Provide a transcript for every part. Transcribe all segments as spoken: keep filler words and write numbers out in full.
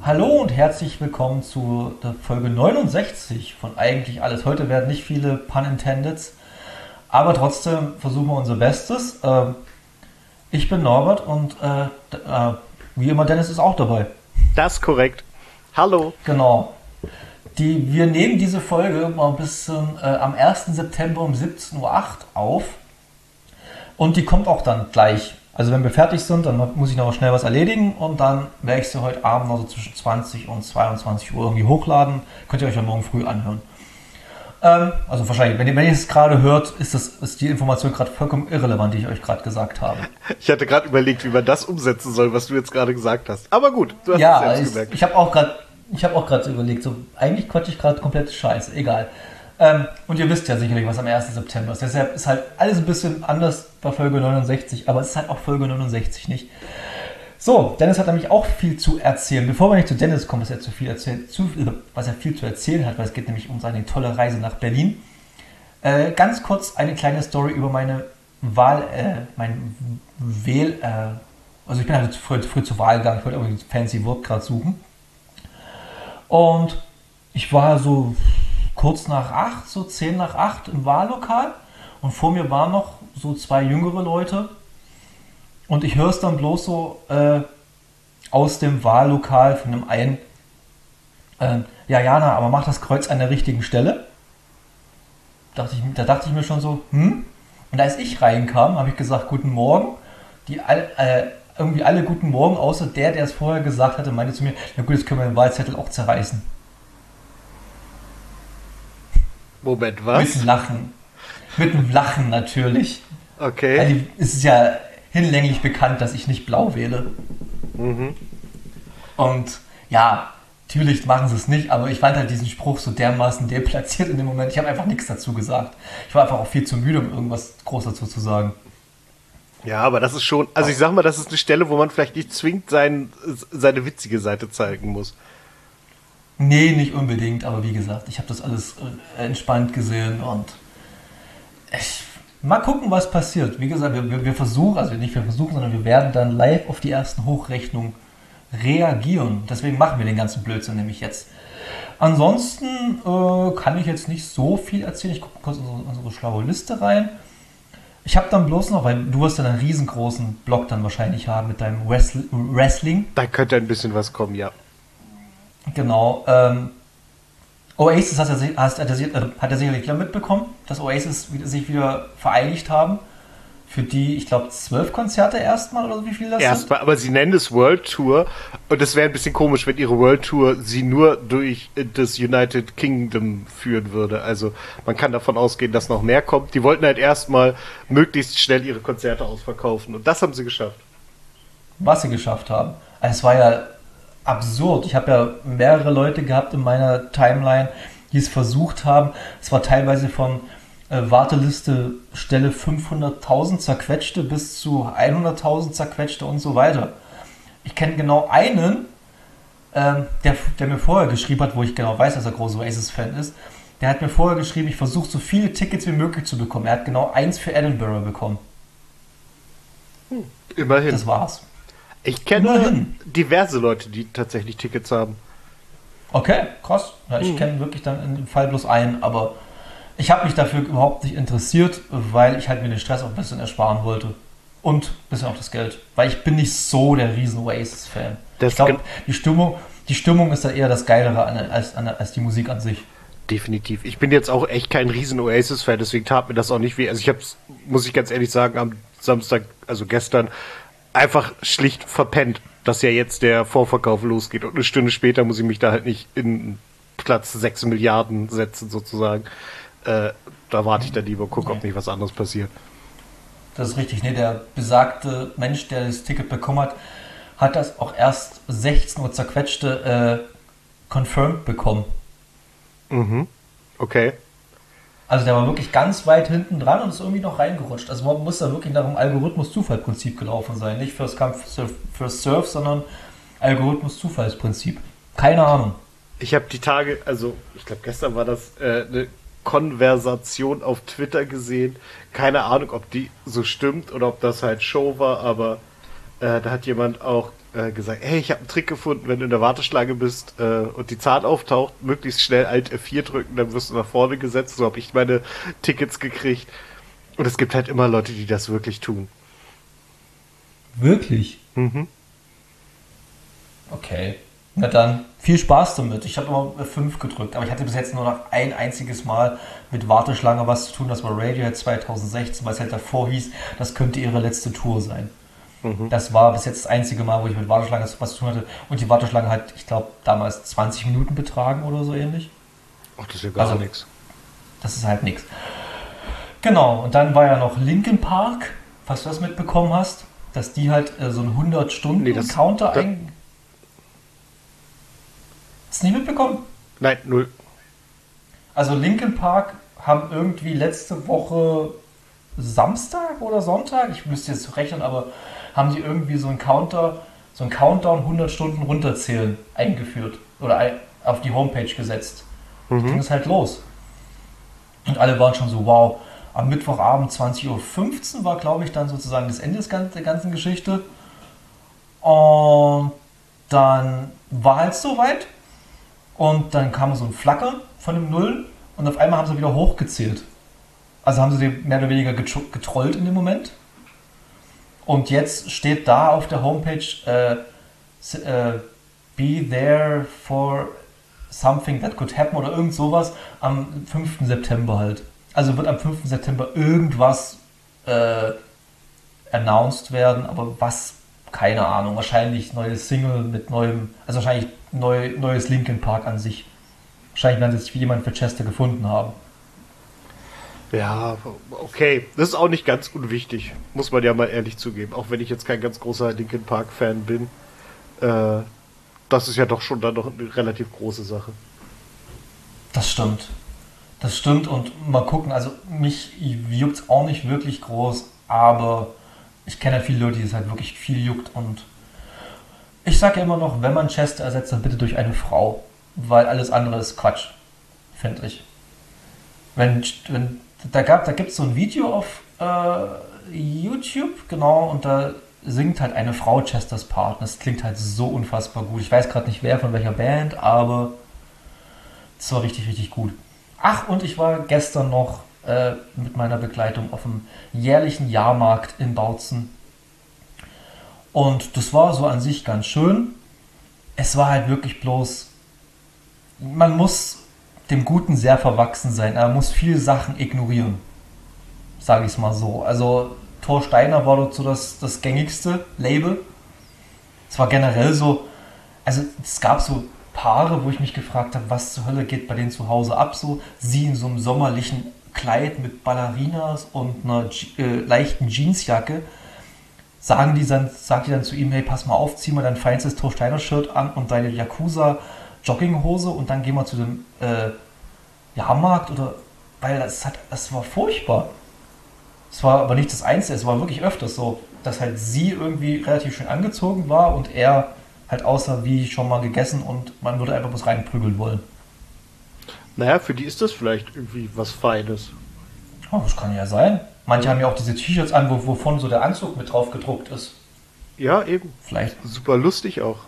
Hallo und herzlich willkommen zu der Folge neunundsechzig von Eigentlich Alles. Heute werden nicht viele Pun Intendeds, aber trotzdem versuchen wir unser Bestes. Ähm, ich bin Norbert und äh, äh, wie immer Dennis ist auch dabei. Das ist korrekt. Hallo. Genau. Die, wir nehmen diese Folge mal ein bisschen äh, am ersten September um siebzehn Uhr acht auf und die kommt auch dann gleich. Also wenn wir fertig sind, dann muss ich noch schnell was erledigen und dann werde ich sie heute Abend noch so zwischen zwanzig und zweiundzwanzig Uhr irgendwie hochladen. Könnt ihr euch ja morgen früh anhören. Ähm, also wahrscheinlich, wenn ihr, wenn ihr es gerade hört, ist, das, ist die Information gerade vollkommen irrelevant, die ich euch gerade gesagt habe. Ich hatte gerade überlegt, wie man das umsetzen soll, was du jetzt gerade gesagt hast. Aber gut, du hast ja, es selbst ich, gemerkt. Ich habe auch gerade ich habe auch gerade überlegt, so eigentlich quatsche ich gerade komplett Scheiße, egal. Ähm, und ihr wisst ja sicherlich, was am ersten September ist. Deshalb ist halt alles ein bisschen anders bei Folge neunundsechzig, aber es ist halt auch Folge neunundsechzig nicht. So, Dennis hat nämlich auch viel zu erzählen. Bevor wir nicht zu Dennis kommen, was er, zu viel, erzählt, zu, was er viel zu erzählen hat, weil es geht nämlich um seine tolle Reise nach Berlin. Äh, ganz kurz eine kleine Story über meine Wahl, äh, mein Wähl, äh, also ich bin halt früh, früh zur Wahl gegangen, ich wollte irgendwie ein fancy Wort gerade suchen. Und ich war so kurz nach acht, so zehn nach acht im Wahllokal und vor mir waren noch so zwei jüngere Leute und ich höre es dann bloß so äh, aus dem Wahllokal von dem einen, äh, ja Jana, aber mach das Kreuz an der richtigen Stelle. Dachte ich, da dachte ich mir schon so, hm? Und als ich reinkam, habe ich gesagt, guten Morgen. Die all, äh, irgendwie alle guten Morgen, außer der, der es vorher gesagt hatte, meinte zu mir, na gut, jetzt können wir den Wahlzettel auch zerreißen. Moment, was? Mit dem Lachen. Mit dem Lachen natürlich. Okay. Also, es ist ja hinlänglich bekannt, dass ich nicht blau wähle. Mhm. Und ja, natürlich machen sie es nicht, aber ich fand halt diesen Spruch so dermaßen deplatziert in dem Moment. Ich habe einfach nichts dazu gesagt. Ich war einfach auch viel zu müde, um irgendwas groß dazu zu sagen. Ja, aber das ist schon, also ich sag mal, das ist eine Stelle, wo man vielleicht nicht zwingend sein, seine witzige Seite zeigen muss. Nee, nicht unbedingt, aber wie gesagt, ich habe das alles äh, entspannt gesehen und ich, mal gucken, was passiert. Wie gesagt, wir, wir, wir versuchen, also nicht wir versuchen, sondern wir werden dann live auf die ersten Hochrechnungen reagieren. Deswegen machen wir den ganzen Blödsinn nämlich jetzt. Ansonsten äh, kann ich jetzt nicht so viel erzählen. Ich gucke kurz in unsere, unsere schlaue Liste rein. Ich habe dann bloß noch, weil du wirst dann einen riesengroßen Blog dann wahrscheinlich haben mit deinem Wrestling. Da könnte ein bisschen was kommen, ja. Genau. Ähm, Oasis hast er, hast, hat, er, hat er sicherlich wieder mitbekommen, dass Oasis sich wieder vereinigt haben. Für die, ich glaube, zwölf Konzerte erstmal oder wie viel das Erstmal, sind? Aber sie nennen es World Tour und es wäre ein bisschen komisch, wenn ihre World Tour sie nur durch das United Kingdom führen würde. Also man kann davon ausgehen, dass noch mehr kommt. Die wollten halt erstmal möglichst schnell ihre Konzerte ausverkaufen und das haben sie geschafft. Was sie geschafft haben. Also es war ja absurd. Ich habe ja mehrere Leute gehabt in meiner Timeline, die es versucht haben. Es war teilweise von äh, Warteliste Stelle fünfhunderttausend zerquetschte bis zu hunderttausend zerquetschte und so weiter. Ich kenne genau einen, ähm, der, der mir vorher geschrieben hat, wo ich genau weiß, dass er großer Oasis-Fan ist. Der hat mir vorher geschrieben, ich versuche so viele Tickets wie möglich zu bekommen. Er hat genau eins für Edinburgh bekommen. Hm, immerhin. Das war's. Ich kenne Immerhin. diverse Leute, die tatsächlich Tickets haben. Okay, krass. Ja, ich hm. kenne wirklich dann in dem Fall bloß einen, aber ich habe mich dafür überhaupt nicht interessiert, weil ich halt mir den Stress auch ein bisschen ersparen wollte. Und ein bisschen auch das Geld. Weil ich bin nicht so der riesen Oasis-Fan. Das ich glaube, die Stimmung, die Stimmung ist da eher das Geilere als, als die Musik an sich. Definitiv. Ich bin jetzt auch echt kein riesen Oasis-Fan, deswegen tat mir das auch nicht weh. Also ich habe es, muss ich ganz ehrlich sagen, am Samstag, also gestern, einfach schlicht verpennt, dass ja jetzt der Vorverkauf losgeht und eine Stunde später muss ich mich da halt nicht in Platz sechs Milliarden setzen sozusagen. Äh, da warte ich dann lieber, gucke, ob nicht was anderes passiert. Das ist richtig, ne? Der besagte Mensch, der das Ticket bekommen hat, hat das auch erst sechzehn Uhr zerquetschte äh, confirmed bekommen. Mhm, okay. Also der war wirklich ganz weit hinten dran und ist irgendwie noch reingerutscht. Also man muss da wirklich nach dem Algorithmus-Zufall-Prinzip gelaufen sein. Nicht First Come, First Serve, sondern Algorithmus-Zufallsprinzip. Keine Ahnung. Ich habe die Tage, also ich glaube gestern war das äh, eine Konversation auf Twitter gesehen. Keine Ahnung, ob die so stimmt oder ob das halt Show war, aber äh, da hat jemand auch äh, gesagt, hey, ich habe einen Trick gefunden, wenn du in der Warteschlange bist äh, und die Zahl auftaucht, möglichst schnell Alt F vier drücken, dann wirst du nach vorne gesetzt. So habe ich meine Tickets gekriegt. Und es gibt halt immer Leute, die das wirklich tun. Wirklich? Mhm. Okay. Na dann, viel Spaß damit. Ich habe immer fünf gedrückt, aber ich hatte bis jetzt nur noch ein einziges Mal mit Warteschlange was zu tun. Das war Radiohead zwanzig sechzehn, weil es halt davor hieß, das könnte ihre letzte Tour sein. Mhm. Das war bis jetzt das einzige Mal, wo ich mit Warteschlange was zu tun hatte. Und die Warteschlange hat, ich glaube, damals zwanzig Minuten betragen oder so ähnlich. Ach, das ist ja gar also, nichts. Das ist halt nichts. Genau, und dann war ja noch Linkin Park, falls du das mitbekommen hast, dass die halt äh, so einen hundert-Stunden-Counter nee, ein... Hast du nicht mitbekommen? Nein, null. Also Linkin Park haben irgendwie letzte Woche Samstag oder Sonntag, ich müsste jetzt rechnen, aber haben die irgendwie so einen Counter, so einen Countdown hundert Stunden runterzählen eingeführt oder auf die Homepage gesetzt. Mhm. Da ging es halt los. Und alle waren schon so, wow, am Mittwochabend zwanzig Uhr fünfzehn war, glaube ich, dann sozusagen das Ende der ganzen Geschichte. Und dann war es soweit. Und dann kam so ein Flackern von dem Nullen und auf einmal haben sie wieder hochgezählt. Also haben sie die mehr oder weniger getrollt in dem Moment. Und jetzt steht da auf der Homepage äh, äh, Be there for something that could happen oder irgend sowas am fünften September halt. Also wird am fünften September irgendwas äh, announced werden, aber was, keine Ahnung. Wahrscheinlich neues Single mit neuem, also wahrscheinlich neu, neues Linkin Park an sich. Wahrscheinlich werden sie sich wie jemand für Chester gefunden haben. Ja, okay. Das ist auch nicht ganz unwichtig, muss man ja mal ehrlich zugeben. Auch wenn ich jetzt kein ganz großer Linkin Park Fan bin. Äh, das ist ja doch schon dann noch eine relativ große Sache. Das stimmt. Das stimmt und mal gucken, also mich juckt es auch nicht wirklich groß, aber ich kenne ja viele Leute, die es halt wirklich viel juckt und ich sage ja immer noch, wenn man Chester ersetzt, dann bitte durch eine Frau, weil alles andere ist Quatsch, finde ich. Wenn, wenn, da gab, da gibt es so ein Video auf äh, YouTube, genau, und da singt halt eine Frau Chesters Part. Das klingt halt so unfassbar gut. Ich weiß gerade nicht wer von welcher Band, aber es war richtig, richtig gut. Ach, und ich war gestern noch äh, mit meiner Begleitung auf dem jährlichen Jahrmarkt in Bautzen. Und das war so an sich ganz schön. Es war halt wirklich bloß, man muss dem Guten sehr verwachsen sein. Er muss viele Sachen ignorieren. Sage ich es mal so. Also Thor Steiner war dort so das, das gängigste Label. Es war generell so, also es gab so Paare, wo ich mich gefragt habe, was zur Hölle geht bei denen zu Hause ab, so sie in so einem sommerlichen Kleid mit Ballerinas und einer äh, leichten Jeansjacke, sagen die dann, sagt die dann zu ihm, hey, pass mal auf, zieh mal dein feinstes Thor Steiner Shirt an und deine Yakuza Jogginghose und dann geh mal zu dem äh, Jahrmarkt oder, weil das hat, das war furchtbar. Es war aber nicht das Einzige, es war wirklich öfters so, dass halt sie irgendwie relativ schön angezogen war und er halt aussah wie schon mal gegessen und man würde einfach bloß reinprügeln wollen. Naja, für die ist das vielleicht irgendwie was Feines. Oh, das kann ja sein. Manche ja. haben ja auch diese T-Shirts an, wo, wovon so der Anzug mit drauf gedruckt ist. Ja, eben. Vielleicht. Super lustig auch.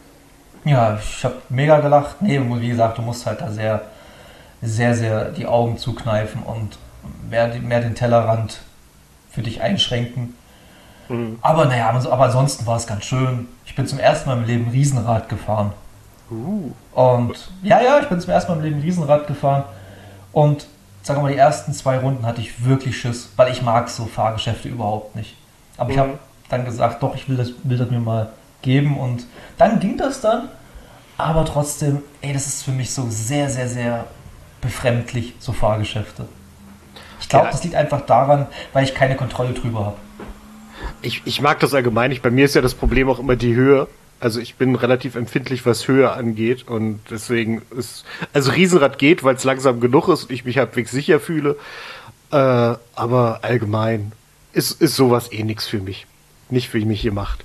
Ja, ich habe mega gelacht. Nee, wie gesagt, du musst halt da sehr, sehr, sehr die Augen zukneifen und mehr, mehr den Tellerrand für dich einschränken. Mhm. Aber naja, aber ansonsten war es ganz schön. Ich bin zum ersten Mal im Leben Riesenrad gefahren. Uh. Und ja, ja, ich bin zum ersten Mal im Leben Riesenrad gefahren. Und sagen wir mal, die ersten zwei Runden hatte ich wirklich Schiss, weil ich mag so Fahrgeschäfte überhaupt nicht. Aber mhm. ich habe dann gesagt, doch, ich will das, will das mir mal geben. Und dann ging das dann. Aber trotzdem, ey, das ist für mich so sehr, sehr, sehr befremdlich, so Fahrgeschäfte. Ich glaube, ja. das liegt einfach daran, weil ich keine Kontrolle drüber habe. Ich, ich mag das allgemein nicht. Bei mir ist ja das Problem auch immer die Höhe. Also ich bin relativ empfindlich, was Höhe angeht. Und deswegen ist... Also Riesenrad geht, weil es langsam genug ist und ich mich halbwegs sicher fühle. Äh, aber allgemein ist, ist sowas eh nichts für mich. Nicht für mich gemacht.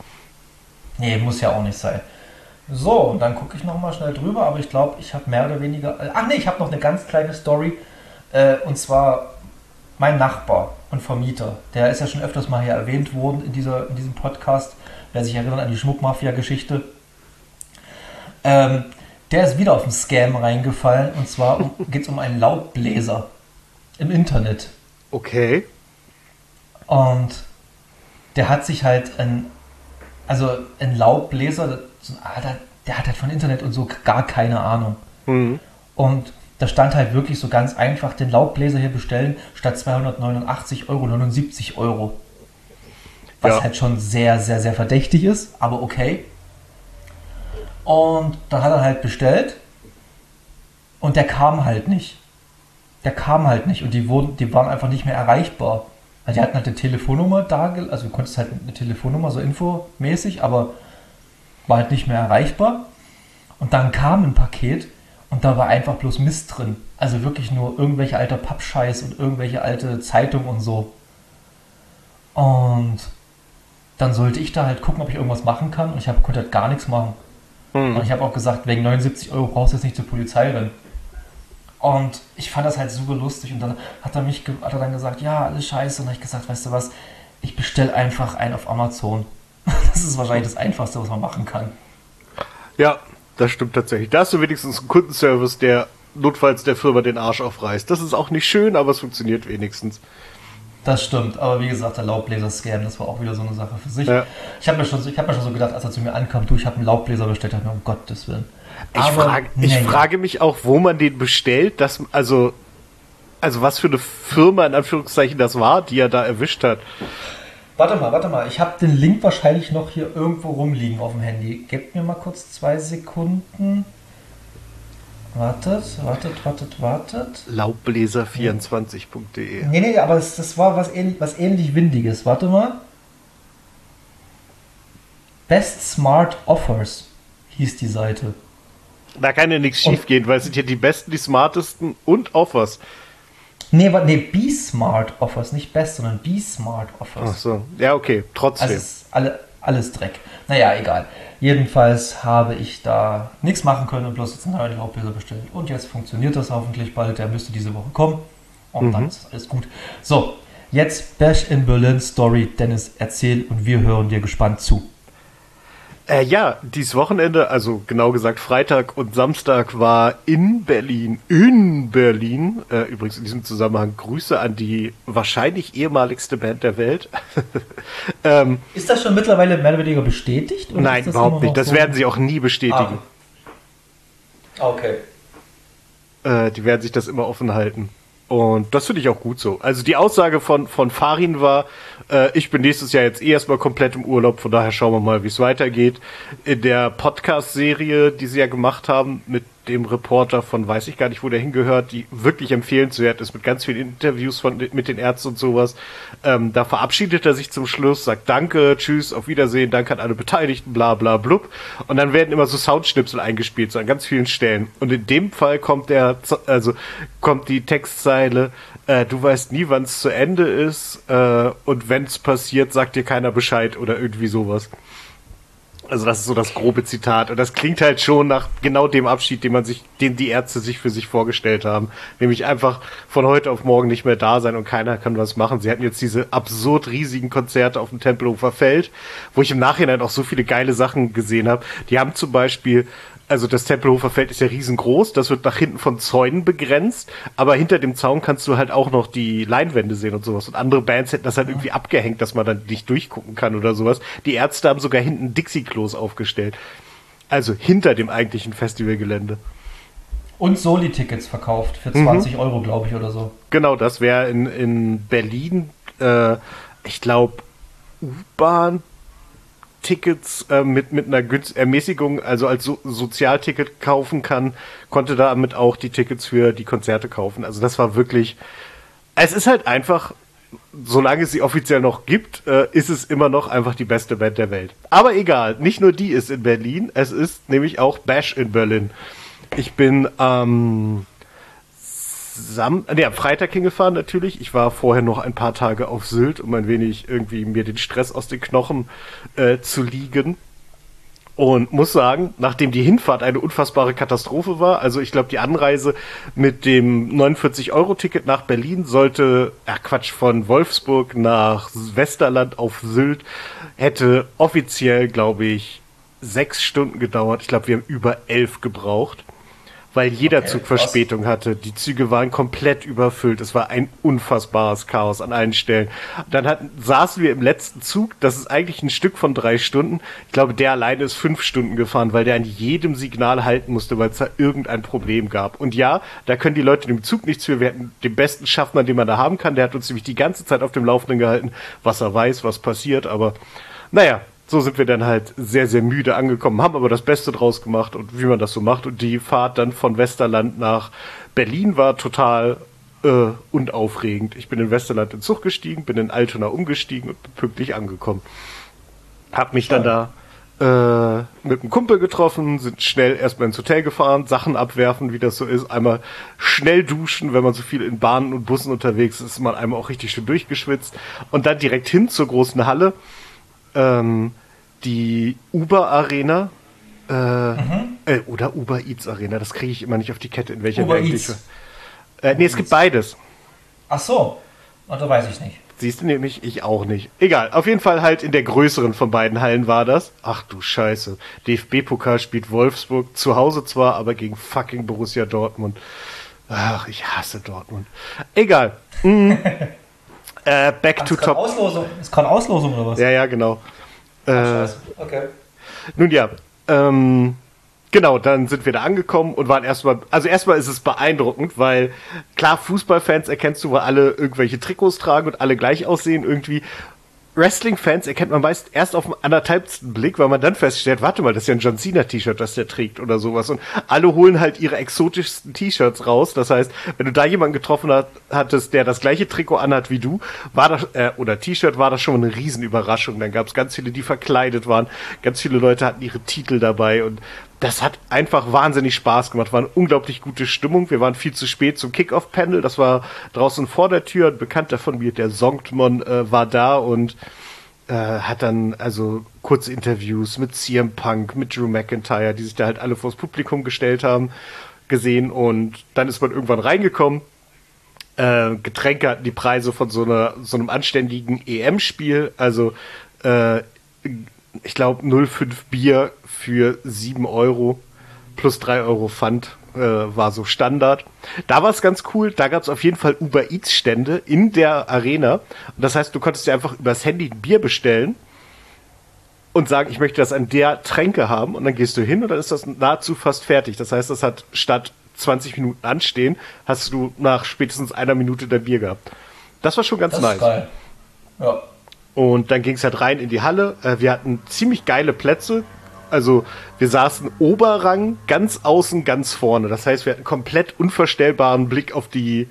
Nee, muss ja auch nicht sein. So, und dann gucke ich nochmal schnell drüber. Aber ich glaube, ich habe mehr oder weniger... Ach nee, ich habe noch eine ganz kleine Story. Äh, und zwar mein Nachbar und Vermieter, der ist ja schon öfters mal hier erwähnt worden in, dieser, in diesem Podcast, wer sich erinnert an die Schmuckmafia-Geschichte, ähm, der ist wieder auf einen Scam reingefallen, und zwar um, geht es um einen Laubbläser im Internet. Okay. Und der hat sich halt ein, also ein Laubbläser, so ein Alter, der hat halt von Internet und so gar keine Ahnung. Mhm. Und da stand halt wirklich so ganz einfach, den Laubbläser hier bestellen, statt zweihundertneunundachtzig Euro, neunundsiebzig Euro. Was Ja. halt schon sehr, sehr, sehr verdächtig ist, aber okay. Und dann hat er halt bestellt und der kam halt nicht. Der kam halt nicht und die wurden, die waren einfach nicht mehr erreichbar. Also die hatten halt eine Telefonnummer da, also du konntest halt eine Telefonnummer, so infomäßig, aber war halt nicht mehr erreichbar. Und dann kam ein Paket und da war einfach bloß Mist drin. Also wirklich nur irgendwelche alter Pappscheiß und irgendwelche alte Zeitungen und so. Und dann sollte ich da halt gucken, ob ich irgendwas machen kann, und ich hab, konnte halt gar nichts machen. Mhm. Und ich habe auch gesagt, wegen neunundsiebzig Euro brauchst du jetzt nicht zur Polizei rennen. Und ich fand das halt super lustig. Und dann hat er mich ge- hat er dann gesagt, ja, alles scheiße. Und dann habe ich gesagt, weißt du was, ich bestelle einfach einen auf Amazon. Das ist wahrscheinlich das Einfachste, was man machen kann. Ja, das stimmt tatsächlich. Da hast du wenigstens einen Kundenservice, der notfalls der Firma den Arsch aufreißt. Das ist auch nicht schön, aber es funktioniert wenigstens. Das stimmt, aber wie gesagt, der Laubbläser-Scam, das war auch wieder so eine Sache für sich. Ja. Ich habe mir, schon so- ich hab mir schon so gedacht, als er zu mir ankam, du, ich habe einen Laubbläser bestellt, dachte ich mir, um Gottes Willen. Ich, Aber, frage, ich naja. frage mich auch, wo man den bestellt, dass, also, also was für eine Firma in Anführungszeichen das war, die er da erwischt hat. Warte mal, warte mal, ich habe den Link wahrscheinlich noch hier irgendwo rumliegen auf dem Handy. Gebt mir mal kurz zwei Sekunden. Wartet, wartet, wartet, wartet. laubbläser vierundzwanzig punkt de. Nee, nee, aber das, das war was, ähn, was ähnlich Windiges. Warte mal. Best Smart Offers hieß die Seite. Da kann ja nichts schief gehen, weil es sind ja die besten, die smartesten und Offers. Nee, wa- nee, Be Smart Offers, nicht Best, sondern Be Smart Offers. Ach so. Ja, okay, trotzdem. Also es ist alle, alles Dreck. Naja, egal. Jedenfalls habe ich da nichts machen können und bloß jetzt einen neuen Laubbläser bestellt. Und jetzt funktioniert das hoffentlich bald. Der müsste diese Woche kommen. Und dann ist alles gut. So, jetzt Bash in Berlin Story. Dennis, erzähl und wir hören dir gespannt zu. Äh, ja, dieses Wochenende, also genau gesagt Freitag und Samstag, war in Berlin, in Berlin, äh, übrigens in diesem Zusammenhang Grüße an die wahrscheinlich ehemaligste Band der Welt. ähm, Ist das schon mittlerweile mehr oder weniger bestätigt? Oder nein, ist das überhaupt immer nicht. noch Das so? werden sie auch nie bestätigen. Ah. Okay. Äh, die werden sich das immer offen halten. Und das finde ich auch gut so. Also die Aussage von, von Farin war, äh, ich bin nächstes Jahr jetzt eh erstmal komplett im Urlaub, von daher schauen wir mal, wie es weitergeht. In der Podcast-Serie, die sie ja gemacht haben, mit dem Reporter von weiß ich gar nicht, wo der hingehört, die wirklich empfehlenswert ist, mit ganz vielen Interviews von, mit den Ärzten und sowas. Ähm, da verabschiedet er sich zum Schluss, sagt Danke, Tschüss, auf Wiedersehen, Danke an alle Beteiligten, bla bla blub. Und dann werden immer so Soundschnipsel eingespielt, so an ganz vielen Stellen. Und in dem Fall kommt der, also kommt die Textzeile, äh, du weißt nie, wann es zu Ende ist, äh, und wenn es passiert, sagt dir keiner Bescheid oder irgendwie sowas. Also das ist so das grobe Zitat. Und das klingt halt schon nach genau dem Abschied, den man sich, den die Ärzte sich für sich vorgestellt haben. Nämlich einfach von heute auf morgen nicht mehr da sein und keiner kann was machen. Sie hatten jetzt diese absurd riesigen Konzerte auf dem Tempelhofer Feld, wo ich im Nachhinein auch so viele geile Sachen gesehen habe. Die haben zum Beispiel, also das Tempelhofer Feld ist ja riesengroß, das wird nach hinten von Zäunen begrenzt, aber hinter dem Zaun kannst du halt auch noch die Leinwände sehen und sowas. Und andere Bands hätten das halt irgendwie abgehängt, dass man dann nicht durchgucken kann oder sowas. Die Ärzte haben sogar hinten Dixie-Klos aufgestellt. Also hinter dem eigentlichen Festivalgelände. Und Soli-Tickets verkauft für zwanzig Euro, glaube ich, oder so. Genau, das wäre in, in Berlin, äh, ich glaube, U-Bahn Tickets äh, mit, mit einer Günst Ermäßigung, also als so Sozialticket kaufen kann, konnte damit auch die Tickets für die Konzerte kaufen. Also das war wirklich, es ist halt einfach, solange es sie offiziell noch gibt, äh, ist es immer noch einfach die beste Band der Welt. Aber egal, nicht nur die ist in Berlin, es ist nämlich auch Bash in Berlin. Ich bin am Sam nee, am Freitag hingefahren natürlich. Ich war vorher noch ein paar Tage auf Sylt, um ein wenig irgendwie mir den Stress aus den Knochen äh, zu liegen. Und muss sagen, nachdem die Hinfahrt eine unfassbare Katastrophe war, also ich glaube, die Anreise mit dem neunundvierzig-Euro-Ticket nach Berlin sollte, ja Quatsch, von Wolfsburg nach Westerland auf Sylt, hätte offiziell, glaube ich, sechs Stunden gedauert. Ich glaube, wir haben über elf gebraucht, weil jeder okay, Zug Verspätung hatte. Die Züge waren komplett überfüllt. Es war ein unfassbares Chaos an allen Stellen. Dann hatten, saßen wir im letzten Zug. Das ist eigentlich ein Stück von drei Stunden. Ich glaube, der alleine ist fünf Stunden gefahren, weil der an jedem Signal halten musste, weil es da irgendein Problem gab. Und ja, da können die Leute dem Zug nichts für. Wir hatten den besten Schaffner, den man da haben kann. Der hat uns nämlich die ganze Zeit auf dem Laufenden gehalten, was er weiß, was passiert. Aber naja, so sind wir dann halt sehr, sehr müde angekommen, haben aber das Beste draus gemacht und wie man das so macht. Und die Fahrt dann von Westerland nach Berlin war total äh, unaufregend. Ich bin in Westerland in den Zug gestiegen, bin in Altona umgestiegen und bin pünktlich angekommen. Hab mich dann da äh, mit einem Kumpel getroffen, sind schnell erstmal ins Hotel gefahren, Sachen abwerfen, wie das so ist. Einmal schnell duschen, wenn man so viel in Bahnen und Bussen unterwegs ist, ist man einmal auch richtig schön durchgeschwitzt. Und dann direkt hin zur großen Halle. Ähm, die Uber Arena äh, mhm. äh, oder Uber Eats Arena, das kriege ich immer nicht auf die Kette, in welcher Uber Eats. Äh, nee, es gibt beides. Ach so, und da weiß ich nicht. Siehst du nämlich, ich auch nicht. Egal, auf jeden Fall halt in der größeren von beiden Hallen war das. Ach du Scheiße, D F B-Pokal spielt Wolfsburg, zu Hause zwar, aber gegen fucking Borussia Dortmund. Ach, ich hasse Dortmund. Egal. Mhm. Äh, back Ach, to top. Auslosung. Ist gerade Auslosung oder was? Ja, ja, genau. Ach, äh, okay. Nun ja, ähm, genau, dann sind wir da angekommen und waren erstmal, also erstmal ist es beeindruckend, weil klar, Fußballfans erkennst du, weil alle irgendwelche Trikots tragen und alle gleich aussehen irgendwie. Wrestling-Fans erkennt man meist erst auf den anderthalbsten Blick, weil man dann feststellt, warte mal, das ist ja ein John Cena-T-Shirt, das der trägt oder sowas. Und alle holen halt ihre exotischsten T-Shirts raus. Das heißt, wenn du da jemanden getroffen hat, hattest, der das gleiche Trikot anhat wie du, war das, äh, oder T-Shirt, war das schon eine Riesenüberraschung. Dann gab es ganz viele, die verkleidet waren. Ganz viele Leute hatten ihre Titel dabei und das hat einfach wahnsinnig Spaß gemacht. War eine unglaublich gute Stimmung. Wir waren viel zu spät zum Kick-Off-Panel. Das war draußen vor der Tür. Ein Bekannter von mir, der Songtmon, äh, war da und äh, hat dann also kurze Interviews mit C M Punk, mit Drew McIntyre, die sich da halt alle vors Publikum gestellt haben, gesehen. Und dann ist man irgendwann reingekommen. Äh, Getränke hatten die Preise von so einer so einem anständigen E M-Spiel. Also äh, ich glaube null Komma fünf Bier für sieben Euro plus drei Euro Pfand äh, war so Standard. Da war es ganz cool, da gab es auf jeden Fall Uber Eats Stände in der Arena. Und das heißt, du konntest dir einfach übers Handy ein Bier bestellen und sagen, ich möchte das an der Tränke haben und dann gehst du hin und dann ist das nahezu fast fertig. Das heißt, das hat statt zwanzig Minuten anstehen, hast du nach spätestens einer Minute dein Bier gehabt. Das war schon ganz das nice. Ist geil. Ja. Und dann ging es halt rein in die Halle. Wir hatten ziemlich geile Plätze. Also wir saßen Oberrang, ganz außen, ganz vorne. Das heißt, wir hatten komplett unvorstellbaren Blick auf die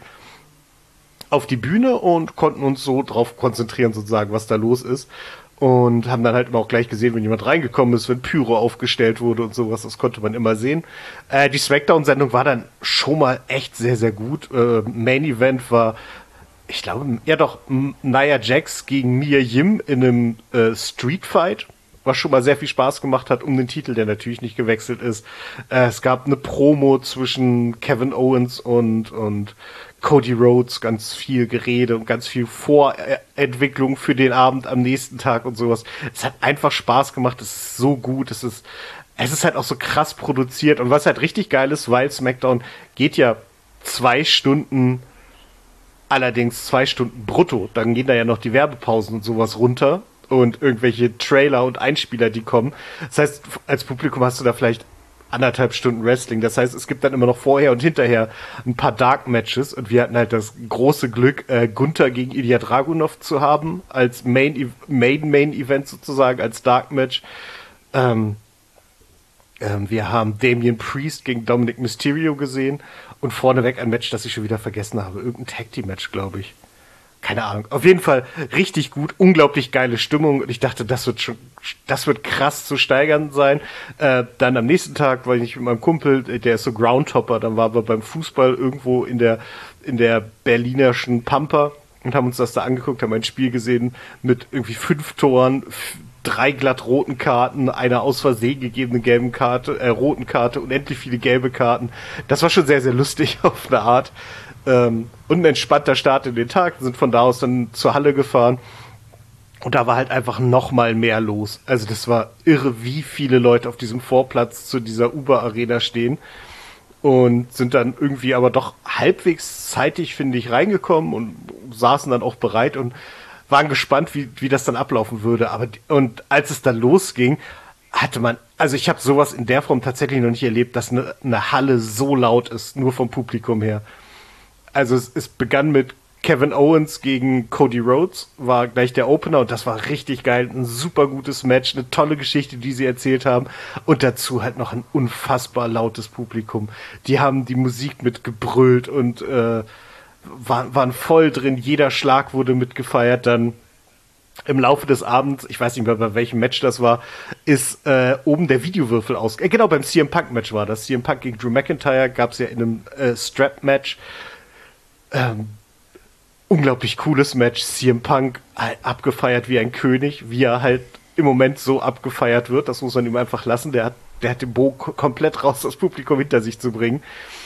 auf die Bühne und konnten uns so drauf konzentrieren, sozusagen, was da los ist. Und haben dann halt immer auch gleich gesehen, wenn jemand reingekommen ist, wenn Pyro aufgestellt wurde und sowas. Das konnte man immer sehen. Äh, die Smackdown-Sendung war dann schon mal echt sehr, sehr gut. Äh, Main Event war, ich glaube, ja doch, Nia Jax gegen Mia Yim in einem äh, Street Fight, was schon mal sehr viel Spaß gemacht hat um den Titel, der natürlich nicht gewechselt ist. Äh, es gab eine Promo zwischen Kevin Owens und, und Cody Rhodes, ganz viel Gerede und ganz viel Vorentwicklung für den Abend am nächsten Tag und sowas. Es hat einfach Spaß gemacht, es ist so gut, es ist, es ist halt auch so krass produziert und was halt richtig geil ist, weil SmackDown geht ja zwei Stunden allerdings zwei Stunden brutto. Dann gehen da ja noch die Werbepausen und sowas runter und irgendwelche Trailer und Einspieler, die kommen. Das heißt, als Publikum hast du da vielleicht anderthalb Stunden Wrestling. Das heißt, es gibt dann immer noch vorher und hinterher ein paar Dark Matches und wir hatten halt das große Glück, äh, Gunther gegen Ilya Dragunov zu haben als Main, Main, Main Event sozusagen, als Dark Match. Ähm, ähm, wir haben Damian Priest gegen Dominic Mysterio gesehen. Und vorneweg ein Match, das ich schon wieder vergessen habe. Irgendein Tag-Team-Match, glaube ich. Keine Ahnung. Auf jeden Fall richtig gut, unglaublich geile Stimmung. Und ich dachte, das wird schon, das wird krass zu steigern sein. Äh, dann am nächsten Tag war ich mit meinem Kumpel, der ist so Groundhopper, dann waren wir beim Fußball irgendwo in der, in der berlinerschen Pampa und haben uns das da angeguckt, haben ein Spiel gesehen mit irgendwie fünf Toren, drei glatt roten Karten, einer aus Versehen gegebenen gelben Karte, äh, roten Karte, unendlich viele gelbe Karten. Das war schon sehr, sehr lustig auf eine Art. Ähm, und ein entspannter Start in den Tag, sind von da aus dann zur Halle gefahren. Und da war halt einfach noch mal mehr los. Also das war irre, wie viele Leute auf diesem Vorplatz zu dieser Uber-Arena stehen. Und sind dann irgendwie aber doch halbwegs zeitig, finde ich, reingekommen und saßen dann auch bereit und waren gespannt, wie, wie das dann ablaufen würde. Aber und als es dann losging, hatte man, also ich habe sowas in der Form tatsächlich noch nicht erlebt, dass eine, eine Halle so laut ist, nur vom Publikum her. Also es, es begann mit Kevin Owens gegen Cody Rhodes, war gleich der Opener und das war richtig geil, ein super gutes Match, eine tolle Geschichte, die sie erzählt haben und dazu halt noch ein unfassbar lautes Publikum. Die haben die Musik mitgebrüllt und äh, waren, waren voll drin, jeder Schlag wurde mitgefeiert. Dann im Laufe des Abends, ich weiß nicht mehr, bei welchem Match das war, ist äh, oben der Videowürfel aus... Äh, genau, beim C M Punk Match war das. C M Punk gegen Drew McIntyre gab es ja in einem äh, Strap-Match. Ähm, unglaublich cooles Match. C M Punk halt abgefeiert wie ein König, wie er halt im Moment so abgefeiert wird. Das muss man ihm einfach lassen. Der hat, der hat den Bogen komplett raus, das Publikum hinter sich zu bringen.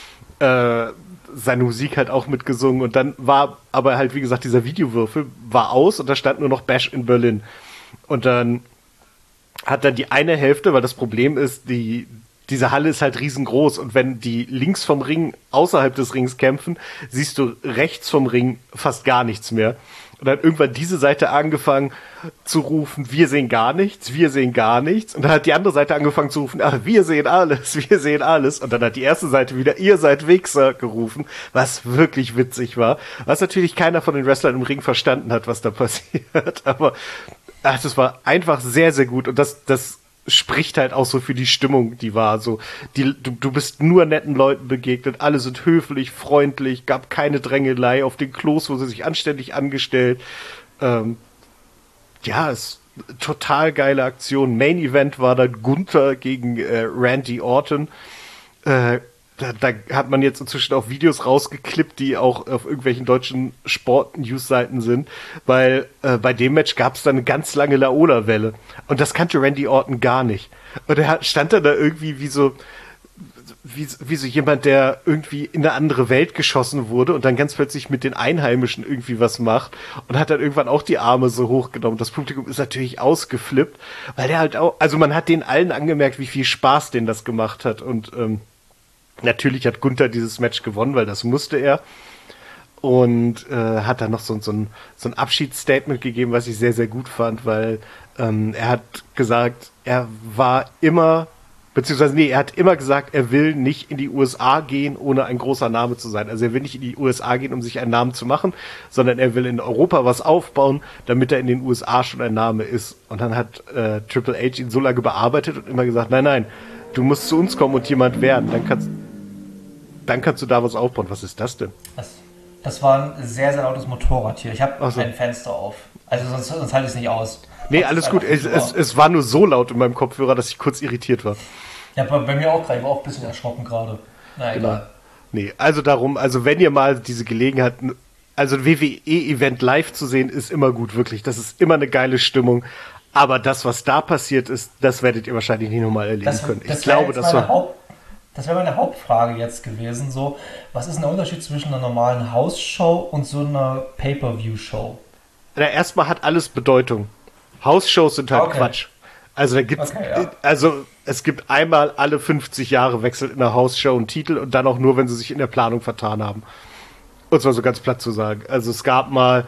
Äh, seine Musik halt auch mitgesungen. Und dann war aber halt, wie gesagt, dieser Videowürfel war aus und da stand nur noch Bash in Berlin. Und dann hat dann die eine Hälfte, weil das Problem ist, die diese Halle ist halt riesengroß und wenn die links vom Ring außerhalb des Rings kämpfen, siehst du rechts vom Ring fast gar nichts mehr. Und dann hat irgendwann diese Seite angefangen zu rufen, wir sehen gar nichts, wir sehen gar nichts. Und dann hat die andere Seite angefangen zu rufen, ach, wir sehen alles, wir sehen alles. Und dann hat die erste Seite wieder, ihr seid Wichser gerufen, was wirklich witzig war. Was natürlich keiner von den Wrestlern im Ring verstanden hat, was da passiert. Aber ach, das war einfach sehr, sehr gut. Und das, das spricht halt auch so für die Stimmung, die war so. Die, du, du bist nur netten Leuten begegnet, alle sind höflich, freundlich, gab keine Drängelei auf den Klos, wo sie sich anständig angestellt. Ähm, ja, ist total geile Aktion. Main Event war dann Gunther gegen äh, Randy Orton. Äh, da, da hat man jetzt inzwischen auch Videos rausgeklippt, die auch auf irgendwelchen deutschen Sport-News-Seiten sind, weil äh, bei dem Match gab es dann eine ganz lange Laola-Welle und das kannte Randy Orton gar nicht. Und er hat, stand dann da irgendwie wie so wie, wie so jemand, der irgendwie in eine andere Welt geschossen wurde und dann ganz plötzlich mit den Einheimischen irgendwie was macht und hat dann irgendwann auch die Arme so hochgenommen. Das Publikum ist natürlich ausgeflippt, weil der halt auch, also man hat den allen angemerkt, wie viel Spaß denen das gemacht hat und ähm, natürlich hat Gunther dieses Match gewonnen, weil das musste er. Und äh, hat dann noch so, so, ein, so ein Abschiedsstatement gegeben, was ich sehr, sehr gut fand, weil ähm, er hat gesagt, er war immer, beziehungsweise nee, er hat immer gesagt, er will nicht in die U S A gehen, ohne ein großer Name zu sein. Also er will nicht in die U S A gehen, um sich einen Namen zu machen, sondern er will in Europa was aufbauen, damit er in den U S A schon ein Name ist. Und dann hat äh, Triple H ihn so lange bearbeitet und immer gesagt, nein, nein, du musst zu uns kommen und jemand werden, dann kannst Dann kannst du da was aufbauen. Was ist das denn? Das, das war ein sehr, sehr lautes Motorrad hier. Ich habe so. ein Fenster auf. Also sonst, sonst halte ich es nicht aus. Nee, das alles gut. Es, es, es war nur so laut in meinem Kopfhörer, dass ich kurz irritiert war. Ja, bei, bei mir auch gerade. Ich war auch ein bisschen erschrocken gerade. Na, genau. egal. Nee, also darum, also wenn ihr mal diese Gelegenheit, also ein W W E-Event live zu sehen, ist immer gut, wirklich. Das ist immer eine geile Stimmung. Aber das, was da passiert ist, das werdet ihr wahrscheinlich nicht nochmal erleben das, können. Das ich glaube, das war... Haupt- Das wäre meine Hauptfrage jetzt gewesen. So, was ist denn der Unterschied zwischen einer normalen Hausshow und so einer Pay-Per-View-Show? Na, erstmal hat alles Bedeutung. Hausshows sind halt Okay. Quatsch. Also da gibt's, Okay, ja. also es gibt einmal alle fünfzig Jahre wechselt in der Hausshow ein Titel und dann auch nur, wenn sie sich in der Planung vertan haben. Und zwar so ganz platt zu sagen. Also es gab mal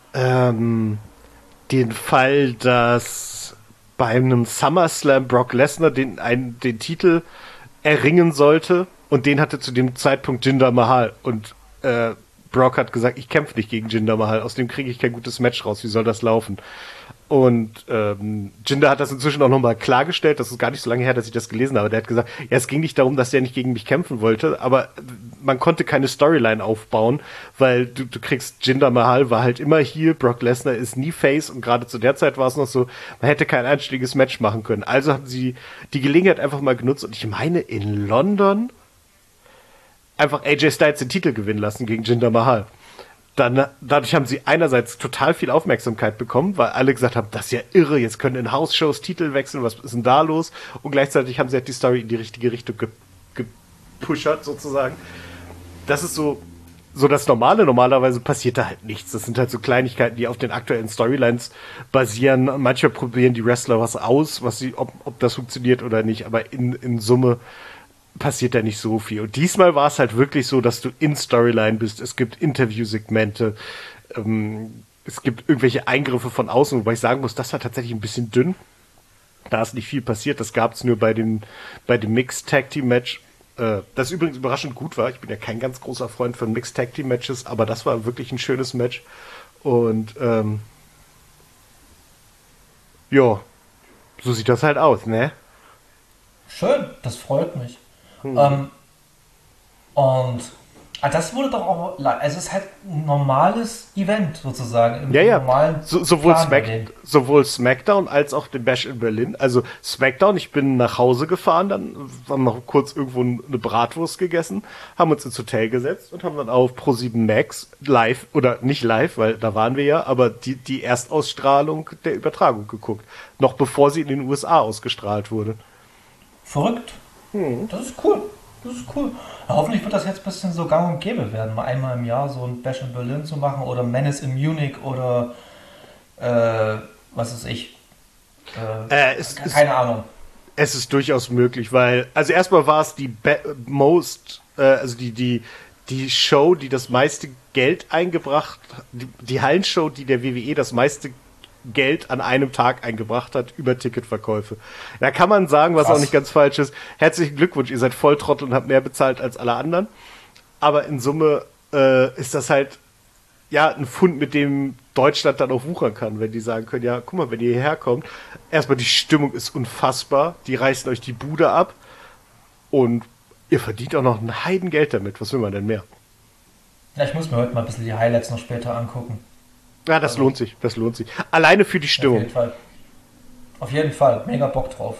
ähm, den Fall, dass bei einem SummerSlam Brock Lesnar den, einen, den Titel erringen sollte und den hatte zu dem Zeitpunkt Jinder Mahal und äh, Brock hat gesagt, ich kämpfe nicht gegen Jinder Mahal, aus dem kriege ich kein gutes Match raus, wie soll das laufen? Und ähm, Jinder hat das inzwischen auch nochmal klargestellt, das ist gar nicht so lange her, dass ich das gelesen habe, der hat gesagt, ja, es ging nicht darum, dass der nicht gegen mich kämpfen wollte, aber man konnte keine Storyline aufbauen, weil du, du kriegst, Jinder Mahal war halt immer Heel, Brock Lesnar ist nie Face und gerade zu der Zeit war es noch so, man hätte kein einstündiges Match machen können. Also haben sie die Gelegenheit einfach mal genutzt und ich meine in London einfach A J Styles den Titel gewinnen lassen gegen Jinder Mahal. dann, dadurch haben sie einerseits total viel Aufmerksamkeit bekommen, weil alle gesagt haben, das ist ja irre, jetzt können in House-Shows Titel wechseln, was ist denn da los? Und gleichzeitig haben sie halt die Story in die richtige Richtung ge- gepushert, sozusagen. Das ist so, so das Normale. Normalerweise passiert da halt nichts. Das sind halt so Kleinigkeiten, die auf den aktuellen Storylines basieren. Manchmal probieren die Wrestler was aus, was sie, ob, ob das funktioniert oder nicht, aber in, in Summe passiert da nicht so viel. Und diesmal war es halt wirklich so, dass du in Storyline bist. Es gibt Interviewsegmente, ähm, es gibt irgendwelche Eingriffe von außen, wobei ich sagen muss, das war tatsächlich ein bisschen dünn. Da ist nicht viel passiert. Das gab es nur bei dem, bei dem Mixed Tag Team Match. Äh, das übrigens überraschend gut war. Ich bin ja kein ganz großer Freund von Mixed Tag Team Matches, aber das war wirklich ein schönes Match. Und ähm, ja, so sieht das halt aus, ne? Schön, das freut mich. Hm. Ähm, und ah, das wurde doch auch, also es ist halt ein normales Event sozusagen. Im ja, ja. normalen so, sowohl, Smack, sowohl SmackDown als auch den Bash in Berlin. Also SmackDown, ich bin nach Hause gefahren, dann haben noch kurz irgendwo eine Bratwurst gegessen, haben uns ins Hotel gesetzt und haben dann auf ProSieben Max live, oder nicht live, weil da waren wir ja, aber die, die Erstausstrahlung der Übertragung geguckt. Noch bevor sie in den U S A ausgestrahlt wurde. Verrückt. Hm. Das ist cool. Das ist cool. Ja, hoffentlich wird das jetzt ein bisschen so gang und gäbe werden, mal einmal im Jahr so ein Bash in Berlin zu machen oder Menace in Munich oder äh, was weiß ich. Äh, äh, es, keine es, Ahnung. Es ist durchaus möglich, weil, also erstmal war es die be- most, äh, also die, die, die Show, die das meiste Geld eingebracht, die, die Hallenshow, die der W W E das meiste Geld an einem Tag eingebracht hat über Ticketverkäufe. Da kann man sagen, was Krass. Auch nicht ganz falsch ist. Herzlichen Glückwunsch, ihr seid Volltrottel und habt mehr bezahlt als alle anderen. Aber in Summe äh, ist das halt ja ein Fund, mit dem Deutschland dann auch wuchern kann, wenn die sagen können, ja, guck mal, wenn ihr hierher kommt, erstmal die Stimmung ist unfassbar, die reißen euch die Bude ab und ihr verdient auch noch ein Heidengeld damit. Was will man denn mehr? Ja, ich muss mir heute mal ein bisschen die Highlights noch später angucken. Ja, das also, lohnt sich, das lohnt sich. Alleine für die Stimmung. Auf jeden Fall. Auf jeden Fall, mega Bock drauf.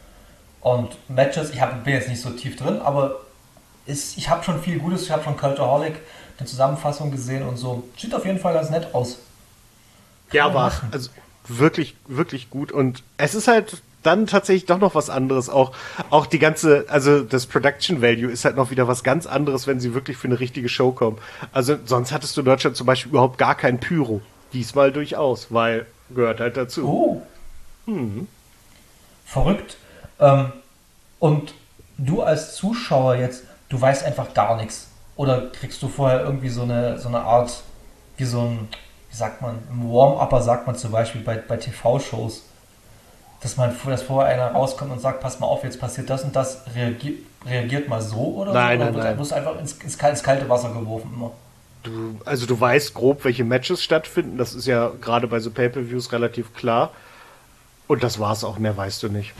Und Matches, ich hab, bin jetzt nicht so tief drin, aber ist, ich habe schon viel Gutes, ich habe schon Cultaholic, eine Zusammenfassung gesehen und so. Sieht auf jeden Fall ganz nett aus. Kann ja, war also wirklich, wirklich gut. Und es ist halt dann tatsächlich doch noch was anderes. Auch, auch die ganze, also das Production Value ist halt noch wieder was ganz anderes, wenn sie wirklich für eine richtige Show kommen. Also sonst hattest du in Deutschland zum Beispiel überhaupt gar kein Pyro. Diesmal durchaus, weil gehört halt dazu. Oh. Hm. Verrückt. Ähm, und du als Zuschauer jetzt, du weißt einfach gar nichts. Oder kriegst du vorher irgendwie so eine, so eine Art, wie so ein, wie sagt man, im Warm-Upper sagt man zum Beispiel bei, bei T V-Shows, dass man, dass vorher einer rauskommt und sagt, pass mal auf, jetzt passiert das und das, reagiert, reagiert mal so oder nein, so? Nein, oder nein, wirst du einfach ins, ins, ins kalte Wasser geworfen immer? Du, also du weißt grob, welche Matches stattfinden. Das ist ja gerade bei so Pay-Per-Views relativ klar. Und das war's auch, mehr weißt du nicht.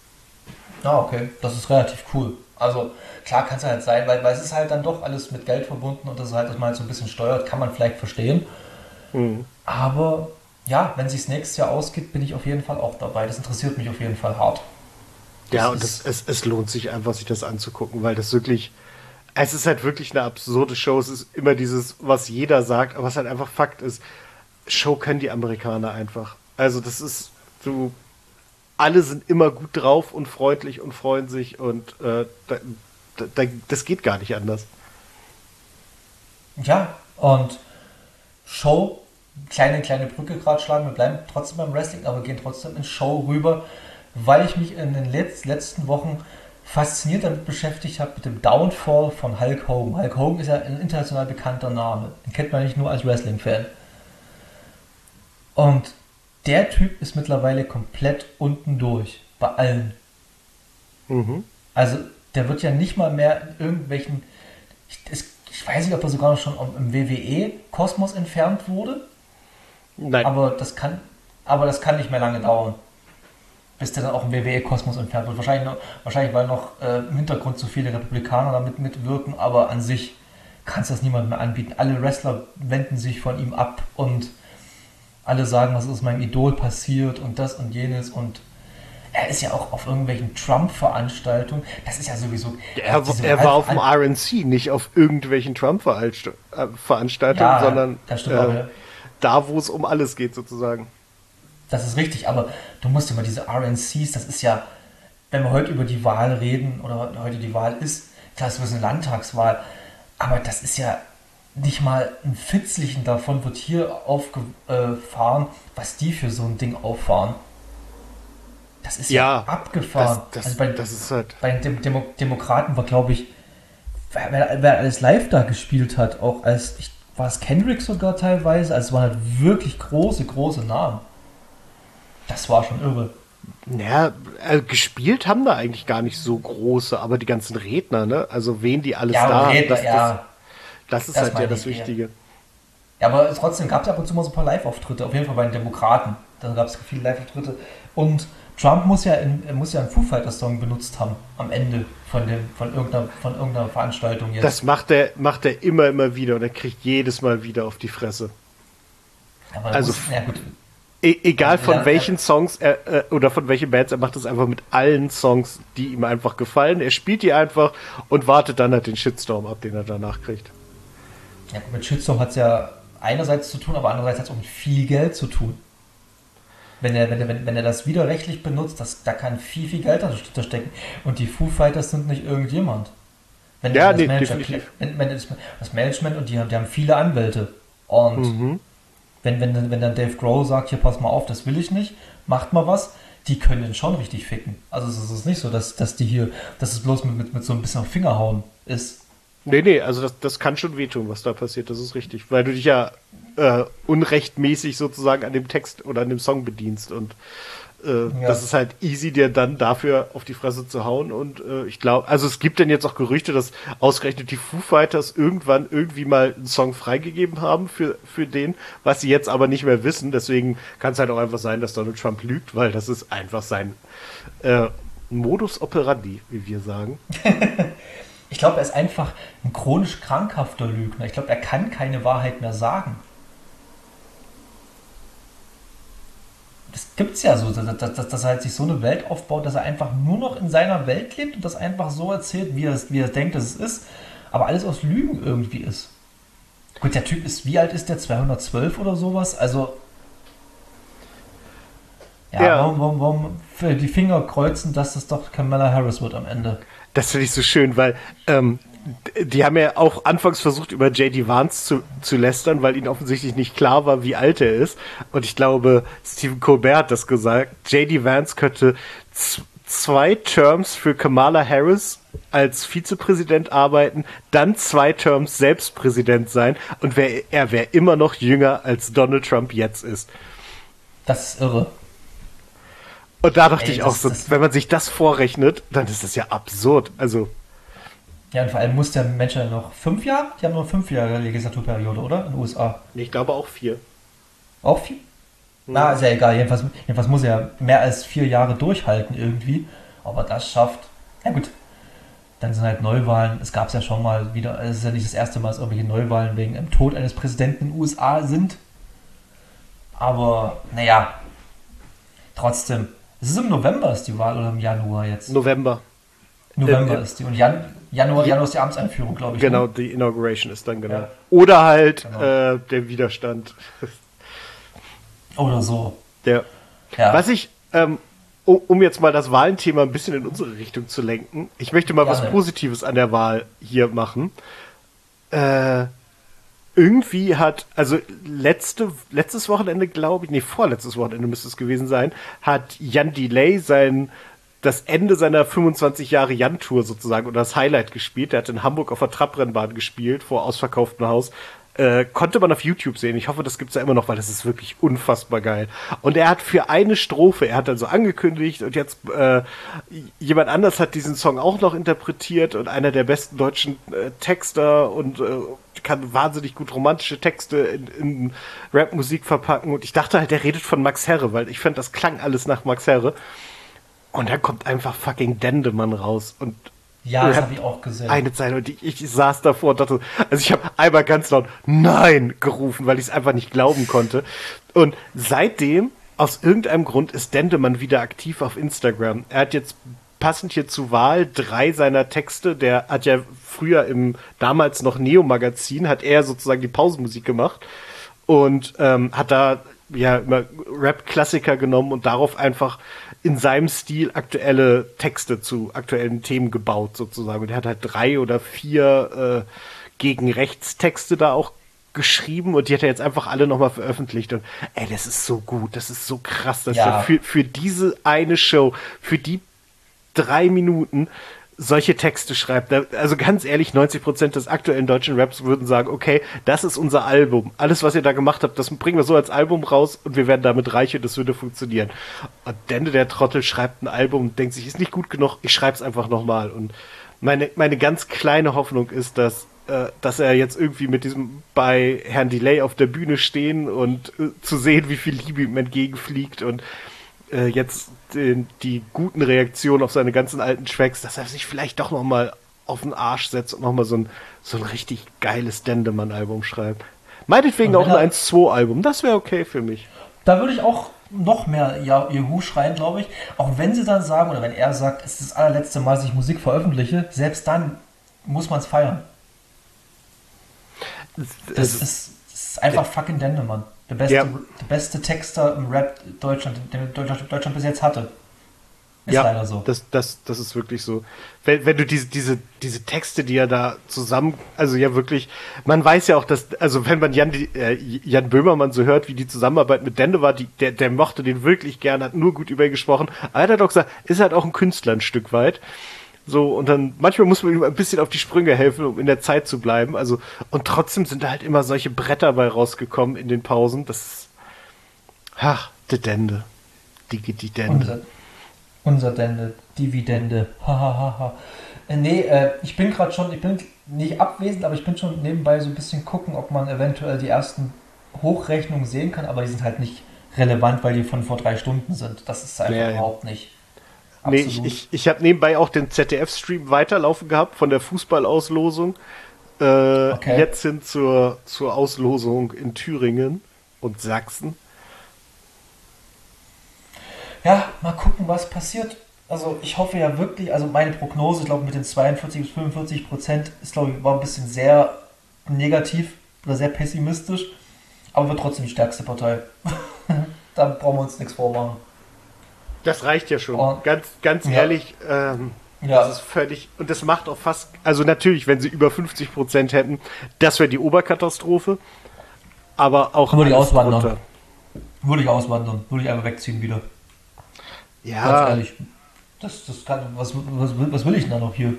Ah, okay. Das ist relativ cool. Also klar kann es halt sein, weil, weil es ist halt dann doch alles mit Geld verbunden und das ist halt, dass man halt so ein bisschen steuert, kann man vielleicht verstehen. Mhm. Aber ja, wenn sich's nächstes Jahr ausgeht, bin ich auf jeden Fall auch dabei. Das interessiert mich auf jeden Fall hart. Das ja, und das, es, es lohnt sich einfach, sich das anzugucken, weil das wirklich... Es ist halt wirklich eine absurde Show. Es ist immer dieses, was jeder sagt, aber was halt einfach Fakt ist. Show können die Amerikaner einfach. Also das ist, du, alle sind immer gut drauf und freundlich und freuen sich und äh, da, da, das geht gar nicht anders. Ja, und Show, kleine, kleine Brücke gerade schlagen, wir bleiben trotzdem beim Wrestling, aber gehen trotzdem in Show rüber, weil ich mich in den Letz-, letzten Wochen fasziniert damit beschäftigt habe, mit dem Downfall von Hulk Hogan. Hulk Hogan ist ja ein international bekannter Name. Den kennt man nicht nur als Wrestling-Fan. Und der Typ ist mittlerweile komplett unten durch. Bei allen. Mhm. Also, der wird ja nicht mal mehr in irgendwelchen... Ich, es, ich weiß nicht, ob er sogar noch schon im W W E-Kosmos entfernt wurde. Nein. Aber das kann, aber das kann nicht mehr lange dauern. Bis der dann auch im W W E-Kosmos entfernt wird. Wahrscheinlich, noch, wahrscheinlich weil noch äh, im Hintergrund zu viele Republikaner damit mitwirken, aber an sich kann es das niemand mehr anbieten. Alle Wrestler wenden sich von ihm ab und alle sagen, was ist meinem Idol passiert und das und jenes und er ist ja auch auf irgendwelchen Trump-Veranstaltungen. Das ist ja sowieso. Er, diese er war auf dem Al- R N C, nicht auf irgendwelchen Trump-Veranstaltungen, Ja, sondern das stimmt äh, auch, ja. da, wo es um alles geht, sozusagen. Das ist richtig, aber du musst immer diese R N Cs, das ist ja, wenn wir heute über die Wahl reden oder heute die Wahl ist, klar, es ist eine Landtagswahl, aber das ist ja nicht mal ein Fitzlichen davon wird hier aufgefahren, was die für so ein Ding auffahren. Das ist ja, Ja, abgefahren. das, das, also bei, das ist halt. bei den Dem Demo Demokraten war, glaube ich, wer, wer, wer alles live da gespielt hat, auch als, ich, war es Kendrick sogar teilweise, also es waren halt wirklich große, große Namen. Das war schon irre. Ja, äh, gespielt haben da eigentlich gar nicht so große, aber die ganzen Redner, ne? Also wen die alles Ja, da und haben, Redner, das, das, ja. das ist Das halt ja meine das ich eher. Wichtige. Ja, aber trotzdem gab es ab und zu mal so ein paar Live-Auftritte, auf jeden Fall bei den Demokraten. Da gab es viele Live-Auftritte. Und Trump muss ja, in, muss ja einen Foo Fighters-Song benutzt haben am Ende von, dem, von, irgendeiner, von irgendeiner Veranstaltung jetzt. Das macht er, macht er immer, immer wieder und er kriegt jedes Mal wieder auf die Fresse. aber also muss, ja gut, E egal von Ja, welchen ja. Songs er, äh, oder von welchen Bands, er macht das einfach mit allen Songs, die ihm einfach gefallen. Er spielt die einfach und wartet dann halt den Shitstorm ab, den er danach kriegt. ja, gut, mit Shitstorm hat es ja einerseits zu tun, aber andererseits hat es auch mit viel Geld zu tun. Wenn er, wenn, er, wenn, wenn er das widerrechtlich benutzt, das, da kann viel, viel Geld dahinter stecken. Und die Foo Fighters sind nicht irgendjemand. Wenn Ja, das nee, Manager, definitiv. wenn, wenn das, das Management und die haben, die haben viele Anwälte. Und Mhm. wenn, wenn, wenn dann Dave Grohl sagt, hier pass mal auf, das will ich nicht, macht mal was, die können den schon richtig ficken. Also es ist nicht so, dass, dass die hier, dass es bloß mit, mit, mit so ein bisschen auf Fingerhauen ist. Nee, nee, also das, das kann schon wehtun, was da passiert, das ist richtig. Weil du dich ja äh, unrechtmäßig sozusagen an dem Text oder an dem Song bedienst und äh, Ja. das ist halt easy, dir dann dafür auf die Fresse zu hauen und äh, ich glaube, also es gibt dann jetzt auch Gerüchte, dass ausgerechnet die Foo Fighters irgendwann irgendwie mal einen Song freigegeben haben für, für den, was sie jetzt aber nicht mehr wissen, deswegen kann es halt auch einfach sein, dass Donald Trump lügt, weil das ist einfach sein äh, Modus operandi, wie wir sagen. Ich glaube, er ist einfach ein chronisch krankhafter Lügner. Ich glaube, er kann keine Wahrheit mehr sagen. Das gibt's ja so, dass, dass, dass er halt sich so eine Welt aufbaut, dass er einfach nur noch in seiner Welt lebt und das einfach so erzählt, wie er, es- wie er denkt, dass es ist, aber alles aus Lügen irgendwie ist. Gut, der Typ ist, wie alt ist der? zweihundertzwölf oder sowas? Also, ja, Ja. Warum, warum, warum für die Finger kreuzen, dass es doch Kamala Harris wird am Ende? Das finde ich so schön, weil ähm, d- die haben ja auch anfangs versucht, über J D. Vance zu, zu lästern, weil ihnen offensichtlich nicht klar war, wie alt er ist. Und ich glaube, Stephen Colbert hat das gesagt. J D. Vance könnte z- zwei Terms für Kamala Harris als Vizepräsident arbeiten, dann zwei Terms selbst Präsident sein und wär, er wäre immer noch jünger, als Donald Trump jetzt ist. Das ist irre. Und da dachte Ey, ich das- auch so, das- wenn man sich das vorrechnet, dann ist das ja absurd. Also, Ja, und vor allem muss der Mensch ja noch fünf Jahre? Die haben nur fünf Jahre Legislaturperiode, oder? In den U S A. ich glaube auch vier. Auch viel? Na, ist ja egal. Jedenfalls, jedenfalls muss er ja mehr als vier Jahre durchhalten irgendwie. Ob er das schafft, ja gut. Dann sind halt Neuwahlen. Es gab es ja schon mal wieder. Es ist ja nicht das erste Mal, dass irgendwelche Neuwahlen wegen dem Tod eines Präsidenten in den U S A sind. Aber, naja. Trotzdem. Es ist im November ist die Wahl oder im Januar jetzt? November. November äh, ist die. Und Jan, Januar, Januar ist die Amtseinführung, glaube ich. Genau, Ne? die Inauguration ist dann genau. Ja. Oder halt Genau. äh, der Widerstand. Oder so. Der. Ja. Was ich, ähm, um, um jetzt mal das Wahlenthema ein bisschen in unsere Richtung zu lenken, ich möchte mal was Gerne. Positives an der Wahl hier machen. Äh, irgendwie hat, also letzte, letztes Wochenende, glaube ich, nee, vorletztes Wochenende müsste es gewesen sein, hat Jan Delay sein, das Ende seiner fünfundzwanzig Jahre Jan-Tour sozusagen oder das Highlight gespielt. Der hat in Hamburg auf der Trabrennbahn gespielt, vor ausverkauftem Haus. Äh, konnte man auf YouTube sehen. Ich hoffe, das gibt's ja immer noch, weil das ist wirklich unfassbar geil. Und er hat für eine Strophe, er hat also angekündigt und jetzt äh, jemand anders hat diesen Song auch noch interpretiert und einer der besten deutschen äh, Texter und äh, kann wahnsinnig gut romantische Texte in, in Rap-Musik verpacken. Und ich dachte halt, der redet von Max Herre, weil ich fand, das klang alles nach Max Herre. Und dann kommt einfach fucking Dendemann raus und Ja, das rappt habe ich auch gesehen. eine Zeile und ich, ich saß davor und dachte, also ich habe einmal ganz laut Nein gerufen, weil ich es einfach nicht glauben konnte. Und seitdem aus irgendeinem Grund ist Dendemann wieder aktiv auf Instagram. Er hat jetzt passend hier zur Wahl drei seiner Texte, der hat ja früher im damals noch Neo-Magazin, hat er sozusagen die Pausenmusik gemacht und ähm, hat da ja immer Rap-Klassiker genommen und darauf einfach in seinem Stil aktuelle Texte zu aktuellen Themen gebaut sozusagen. Und er hat halt drei oder vier äh, gegen Rechtstexte da auch geschrieben und die hat er jetzt einfach alle nochmal veröffentlicht und ey, das ist so gut, das ist so krass, dass Ja. er für, für diese eine Show, für die drei Minuten solche Texte schreibt. Also ganz ehrlich, neunzig Prozent des aktuellen deutschen Raps würden sagen, okay, das ist unser Album. Alles, was ihr da gemacht habt, das bringen wir so als Album raus und wir werden damit reich und das würde funktionieren. Und Dende, der Trottel, schreibt ein Album und denkt sich, ist nicht gut genug, ich schreib's einfach nochmal. Und meine, meine ganz kleine Hoffnung ist, dass äh, dass er jetzt irgendwie mit diesem bei Herrn Delay auf der Bühne stehen und äh, zu sehen, wie viel Liebe ihm entgegenfliegt und äh, jetzt den, die guten Reaktionen auf seine ganzen alten Tracks, dass er sich vielleicht doch nochmal auf den Arsch setzt und nochmal so ein, so ein richtig geiles Dendemann-Album schreibt. Meinetwegen auch ein eins zwei Album, das wäre okay für mich. Da würde ich auch noch mehr ja, Juhu schreien, glaube ich. Auch wenn sie dann sagen, oder wenn er sagt, es ist das allerletzte Mal, dass ich Musik veröffentliche, selbst dann muss man es feiern. Das, Also, ist, das ist einfach fucking Dendemann. Der beste, Ja. der beste Texter im Rap Deutschland, den Deutschland, Deutschland bis jetzt hatte. Ist ja, leider so. das, das, das ist wirklich so. Wenn, wenn du diese, diese, diese Texte, die er da zusammen, also ja wirklich, man weiß ja auch, dass, also wenn man Jan, äh, Jan Böhmermann so hört, wie die Zusammenarbeit mit Dende war, die, der, der mochte den wirklich gern, hat nur gut über ihn gesprochen, aber er hat auch gesagt, ist halt auch ein Künstler ein Stück weit. So, und dann, manchmal muss man ihm ein bisschen auf die Sprünge helfen, um in der Zeit zu bleiben, also, und trotzdem sind da halt immer solche Bretter bei rausgekommen in den Pausen, das ist, ach, der Dende. Die, die Dende. Unser, unser Dende, Dividende. Hahaha. äh, nee, äh, ich bin gerade schon, ich bin nicht abwesend, aber ich bin schon nebenbei so ein bisschen gucken, ob man eventuell die ersten Hochrechnungen sehen kann, aber die sind halt nicht relevant, weil die von vor drei Stunden sind. Das ist einfach Ja, ja. überhaupt nicht. Nee, ich, Absolut. ich, ich habe nebenbei auch den Z D F-Stream weiterlaufen gehabt von der Fußballauslosung. Äh, Okay. Jetzt hin zur, zur Auslosung in Thüringen und Sachsen. Ja, mal gucken, was passiert. Also ich hoffe ja wirklich, also meine Prognose, ich glaube mit den zweiundvierzig bis fünfundvierzig Prozent ist, glaube ich, war ein bisschen sehr negativ oder sehr pessimistisch, aber wird trotzdem die stärkste Partei. Da brauchen wir uns nichts vormachen. Das reicht ja schon. Und- ganz ganz Ja. ehrlich, ähm, Ja. das ist völlig, und das macht auch fast, also natürlich, wenn sie über fünfzig Prozent hätten, das wäre die Oberkatastrophe, aber auch Dann würde ich alles auswandern. drunter. Würde ich auswandern, würde ich einfach wegziehen wieder. Ganz Ja, ehrlich. Das, das kann, was, was, will- was will ich denn da noch hier?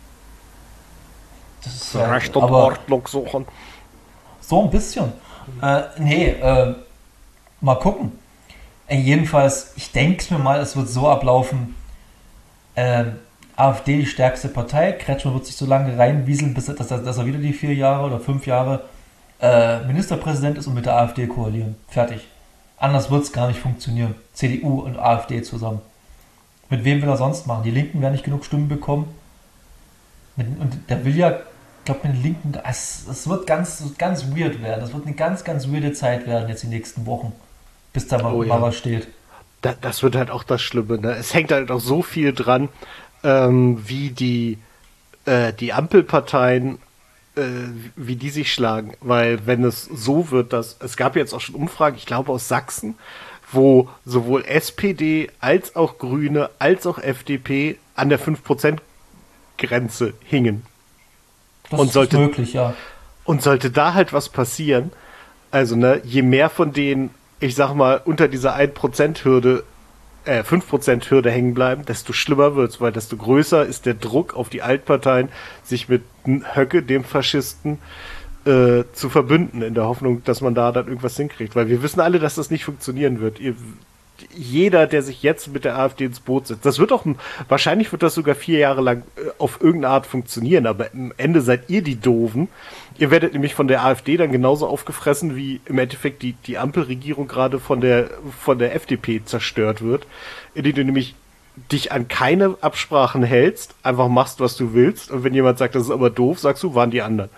Das ist ja, Recht und aber Ordnung suchen. so ein bisschen. Äh, nee, äh, mal gucken. Äh, jedenfalls, ich denke mir mal, es wird so ablaufen. Ähm, AfD die stärkste Partei. Kretschmer wird sich so lange reinwieseln, bis er, dass, er, dass er wieder die vier Jahre oder fünf Jahre äh, Ministerpräsident ist und mit der AfD koalieren. Fertig. Anders wird es gar nicht funktionieren. C D U und AfD zusammen. Mit wem will er sonst machen? Die Linken werden nicht genug Stimmen bekommen. Mit, und der will ja, ich glaube, mit den Linken, es, es wird ganz, ganz weird werden. Es wird eine ganz, ganz weirde Zeit werden jetzt die nächsten Wochen. Bis da mal, Oh ja. mal was steht. Da, das wird halt auch das Schlimme. Ne? Es hängt halt auch so viel dran, ähm, wie die, äh, die Ampelparteien, äh, wie die sich schlagen. Weil wenn es so wird, dass es gab jetzt auch schon Umfragen, ich glaube aus Sachsen, wo sowohl S P D als auch Grüne als auch F D P an der fünf Prozent Grenze hingen. Das Und ist sollte- möglich, ja. Und sollte da halt was passieren, also ne, je mehr von denen, ich sag mal, unter dieser ein Prozent Hürde, äh, fünf Prozent Hürde hängen bleiben, desto schlimmer wird's, weil desto größer ist der Druck auf die Altparteien, sich mit Höcke, dem Faschisten, äh, zu verbünden, in der Hoffnung, dass man da dann irgendwas hinkriegt. Weil wir wissen alle, dass das nicht funktionieren wird. Ihr, jeder, der sich jetzt mit der AfD ins Boot setzt, das wird auch, wahrscheinlich wird das sogar vier Jahre lang äh, auf irgendeine Art funktionieren, aber am Ende seid ihr die Doofen. Ihr werdet nämlich von der AfD dann genauso aufgefressen, wie im Endeffekt die, die Ampelregierung gerade von der, von der F D P zerstört wird, indem du nämlich dich an keine Absprachen hältst, einfach machst, was du willst, und wenn jemand sagt, das ist aber doof, sagst du, waren die anderen.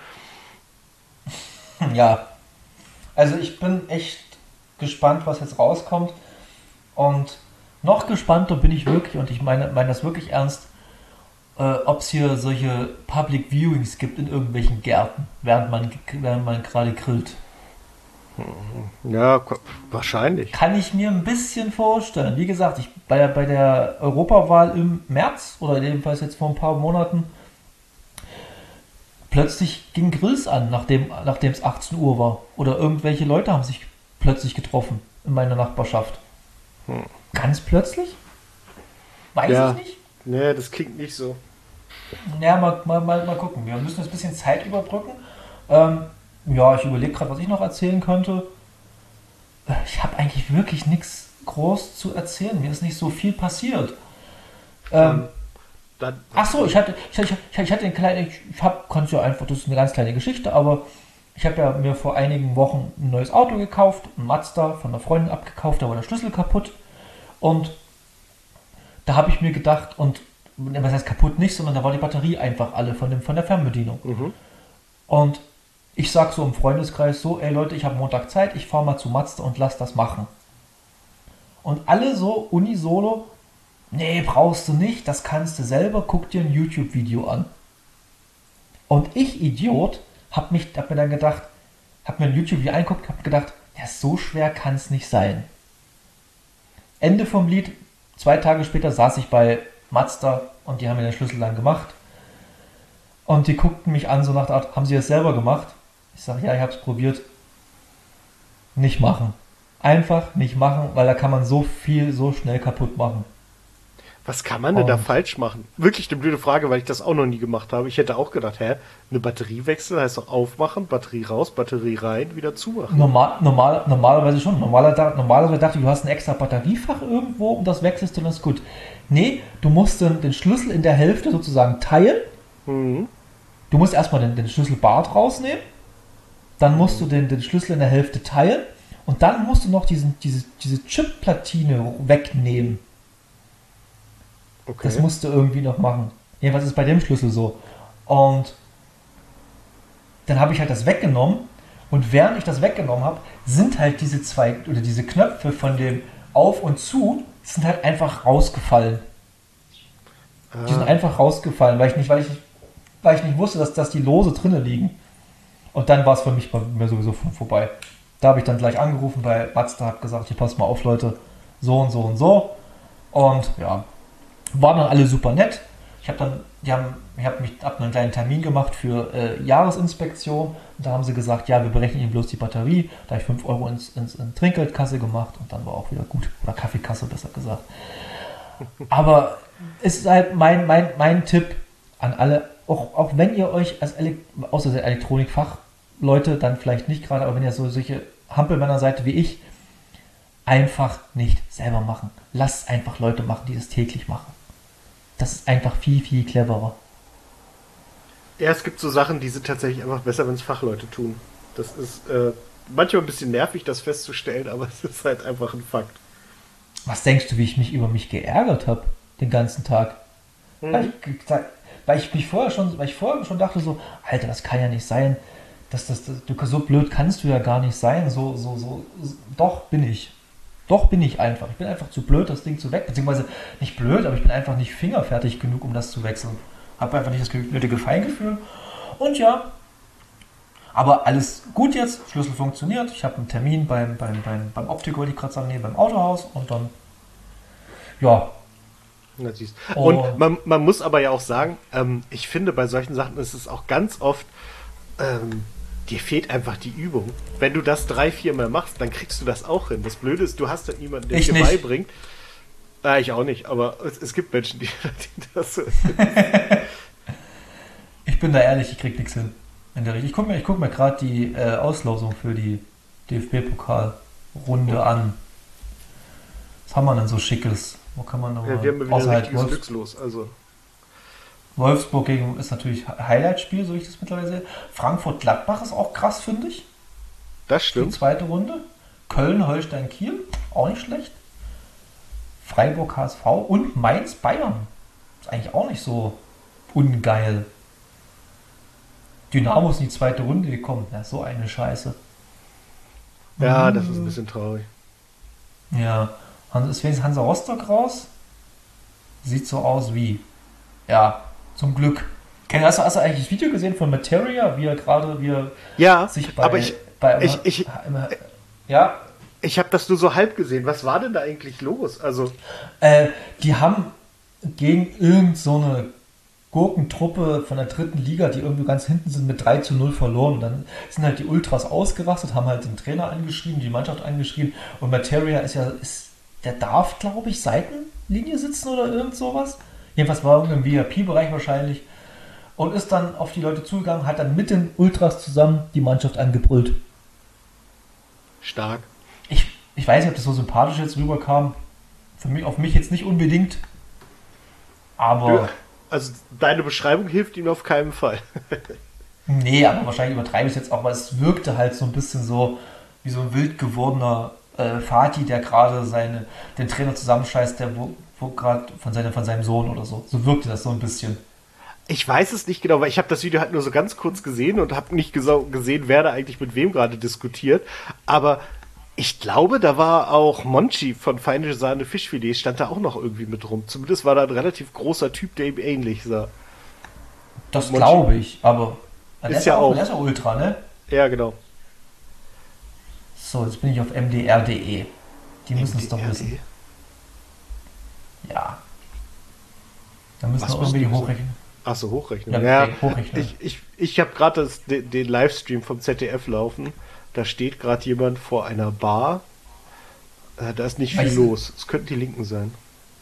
Ja. Also ich bin echt gespannt, was jetzt rauskommt. Und noch gespannter bin ich wirklich, und ich meine, meine das wirklich ernst, äh, ob es hier solche Public Viewings gibt in irgendwelchen Gärten, während man, während man gerade grillt. Ja, ko- wahrscheinlich. Kann ich mir ein bisschen vorstellen. Wie gesagt, ich, bei, der, bei der Europawahl im März, oder jedenfalls jetzt vor ein paar Monaten, plötzlich gingen Grills an, nachdem nachdem es achtzehn Uhr war. Oder irgendwelche Leute haben sich plötzlich getroffen in meiner Nachbarschaft. Hm. Ganz plötzlich? Weiß Ja, ich nicht. nee, das klingt nicht so. Ja, mal, mal, mal, mal gucken. Wir müssen jetzt ein bisschen Zeit überbrücken. Ähm, ja, ich überlege gerade, was ich noch erzählen könnte. Äh, Ich habe eigentlich wirklich nichts groß zu erzählen. Mir ist nicht so viel passiert. Ähm, Ähm, dann, ach so, ich hatte, ich, hatte- ich, ich hatte eine kleine, ich habe, konnte ja einfach, das ist eine ganz kleine Geschichte, aber ich habe ja mir vor einigen Wochen ein neues Auto gekauft, ein Mazda von einer Freundin abgekauft, da war der Schlüssel kaputt. Und da habe ich mir gedacht, und was heißt kaputt nicht, sondern da war die Batterie einfach alle von, dem, von der Fernbedienung. mhm. Und ich sag so im Freundeskreis so, ey Leute, ich habe Montag Zeit, ich fahre mal zu Mazda und lass das machen. Und alle so unisono, nee, brauchst du nicht, das kannst du selber, guck dir ein YouTube-Video an. Und ich, Idiot, hab, mich, hab mir dann gedacht, hab mir ein YouTube-Video angeguckt, hab gedacht, ja, so schwer kann es nicht sein. Ende vom Lied, zwei Tage später saß ich bei Mazda und die haben mir den Schlüssel dann gemacht. Und die guckten mich an, so nach der Art, haben sie das selber gemacht? Ich sage, ja, ich habe es probiert. Nicht machen. Einfach nicht machen, weil da kann man so viel so schnell kaputt machen. Was kann man denn da Und falsch machen? Wirklich eine blöde Frage, weil ich das auch noch nie gemacht habe. Ich hätte auch gedacht, hä, eine Batteriewechsel heißt doch aufmachen, Batterie raus, Batterie rein, wieder zumachen. normal, normal, normalerweise schon. Normaler, normalerweise dachte ich, du hast ein extra Batteriefach irgendwo und das wechselst du und das ist gut. Nee, du musst den, den Schlüssel in der Hälfte sozusagen teilen. Mhm. Du musst erstmal den, den Schlüsselbart rausnehmen. Dann musst du den, den Schlüssel in der Hälfte teilen. Und dann musst du noch diesen, diese, diese Chip-Platine wegnehmen. Das Okay. musst du irgendwie noch machen. Jedenfalls ist es bei dem Schlüssel so. Und dann habe ich halt das weggenommen. Und während ich das weggenommen habe, sind halt diese zwei oder diese Knöpfe von dem Auf und Zu sind halt einfach rausgefallen. Die sind Ah, einfach rausgefallen, weil ich nicht, weil ich, weil ich nicht wusste, dass, dass die lose drinnen liegen. Und dann war es für mich bei mir sowieso vorbei. Da habe ich dann gleich angerufen bei Mazda, habe gesagt, hier passt mal auf, Leute, so und so und so. Und ja, waren dann alle super nett. Ich habe dann, die haben, ich habe mich, hab einen kleinen Termin gemacht für äh, Jahresinspektion. Und da haben sie gesagt, ja, wir berechnen Ihnen bloß die Batterie. Da habe ich fünf Euro ins, ins, in Trinkgeldkasse gemacht und dann war auch wieder gut. Oder Kaffeekasse, besser gesagt. Aber es ist halt mein, mein, mein Tipp an alle, auch, auch wenn ihr euch als Elek außer der Elektronikfachleute dann vielleicht nicht gerade, aber wenn ihr so solche Hampelmänner seid wie ich, einfach nicht selber machen. Lasst einfach Leute machen, die das täglich machen. Das ist einfach viel, viel cleverer. ja, es gibt so Sachen, die sind tatsächlich einfach besser, wenn es Fachleute tun. Das ist äh, manchmal ein bisschen nervig, das festzustellen, aber es ist halt einfach ein Fakt. Was denkst du, wie ich mich über mich geärgert habe den ganzen Tag? Weil Mhm. ich, weil ich mich vorher schon, weil ich vorher schon dachte so, Alter, das kann ja nicht sein. Das, das, das, du, so blöd kannst du ja gar nicht sein. So, so, so, doch bin ich. Doch bin ich einfach. Ich bin einfach zu blöd, das Ding zu wechseln. Beziehungsweise nicht blöd, aber ich bin einfach nicht fingerfertig genug, um das zu wechseln. Habe einfach nicht das nötige Feingefühl. Und ja, aber alles gut jetzt. Schlüssel funktioniert. Ich habe einen Termin beim, beim, beim, beim Optiker, wollte ich gerade sagen, nee, beim Autohaus. Und dann, ja. Na, siehst. Und Und man, man muss aber ja auch sagen, ähm, ich finde, bei solchen Sachen ist es auch ganz oft, ähm, dir fehlt einfach die Übung. Wenn du das drei, vier Mal machst, dann kriegst du das auch hin. Das Blöde ist, du hast dann niemanden, der ich dir nicht. beibringt. Äh, ich auch nicht, aber es, es gibt Menschen, die, die das so. Ich bin da ehrlich, ich krieg nichts hin. In der Richtung. Ich gucke mir, ich guck mir gerade die äh, Auslosung für die D F B-Pokal-Runde an. Was haben wir denn so Schickes? Wo kann man Ja, nochmal. wir haben wieder Außer ein halt richtiges Wolfs Glückslos. Also, Wolfsburg gegen ist natürlich Highlight-Spiel, so wie ich das mittlerweile sehe. Frankfurt-Gladbach ist auch krass, finde ich. das Für die stimmt. zweite Runde. Köln-Holstein-Kiel, auch nicht schlecht. Freiburg-H S V und Mainz-Bayern. Ist eigentlich auch nicht so ungeil. Dynamo ist in die zweite Runde gekommen. Ja, so eine Scheiße. Ja, das ist ein bisschen traurig. Ja, Hans- Ist wenigstens Hansa Rostock raus? Sieht so aus wie. Ja, zum Glück. Ken, Hast du, hast du eigentlich das Video gesehen von Materia, wie er gerade, wie er Ja, sich bei, aber ich, bei ich, ich, immer, ja, ich habe das nur so halb gesehen. Was war denn da eigentlich los? Also, äh, die haben gegen irgend so eine Gurkentruppe von der dritten Liga, die irgendwie ganz hinten sind, mit drei zu null verloren. Und dann sind halt die Ultras ausgerastet, haben halt den Trainer angeschrieben, die Mannschaft angeschrieben. Und Materia ist ja, ist, der darf, glaube ich, Seitenlinie sitzen oder irgend sowas. Jedenfalls war er im V I P-Bereich wahrscheinlich. Und ist dann auf die Leute zugegangen, hat dann mit den Ultras zusammen die Mannschaft angebrüllt. stark. Ich, ich weiß nicht, ob das so sympathisch jetzt rüberkam. Für mich, auf mich jetzt nicht unbedingt. Aber. Also, deine Beschreibung hilft ihm auf keinen Fall. Nee, aber wahrscheinlich übertreibe ich es jetzt auch, weil es wirkte halt so ein bisschen so wie so ein wild gewordener äh, Fatih, der gerade seine, den Trainer zusammenscheißt, der wo, wo gerade von, seine, von seinem Sohn oder so. So wirkte das so ein bisschen. Ich weiß es nicht genau, weil ich habe das Video halt nur so ganz kurz gesehen und habe nicht gesa- gesehen, wer da eigentlich mit wem gerade diskutiert. Aber ich glaube, da war auch Monchi von Feine Sahne Fischfilet, stand da auch noch irgendwie mit rum. Zumindest war da ein relativ großer Typ, der ihm ähnlich sah. Das Monchi- glaube ich, aber der Ist ist ja ja auch, auch- der ist ja Ultra, ne? Ja, genau. So, jetzt bin ich auf M D R punkt D E. Die müssen es doch M D R wissen. punkt Ja. Da müssen Was wir müssen irgendwie die wissen? hochrechnen. Achso, Hochrechnen. Ja, Ja, nee, Hochrechnen. ich, ich, ich habe gerade den, den Livestream vom Z D F laufen. Da steht gerade jemand vor einer Bar. Äh, da ist nicht viel Weißt du- los. Es könnten die Linken sein.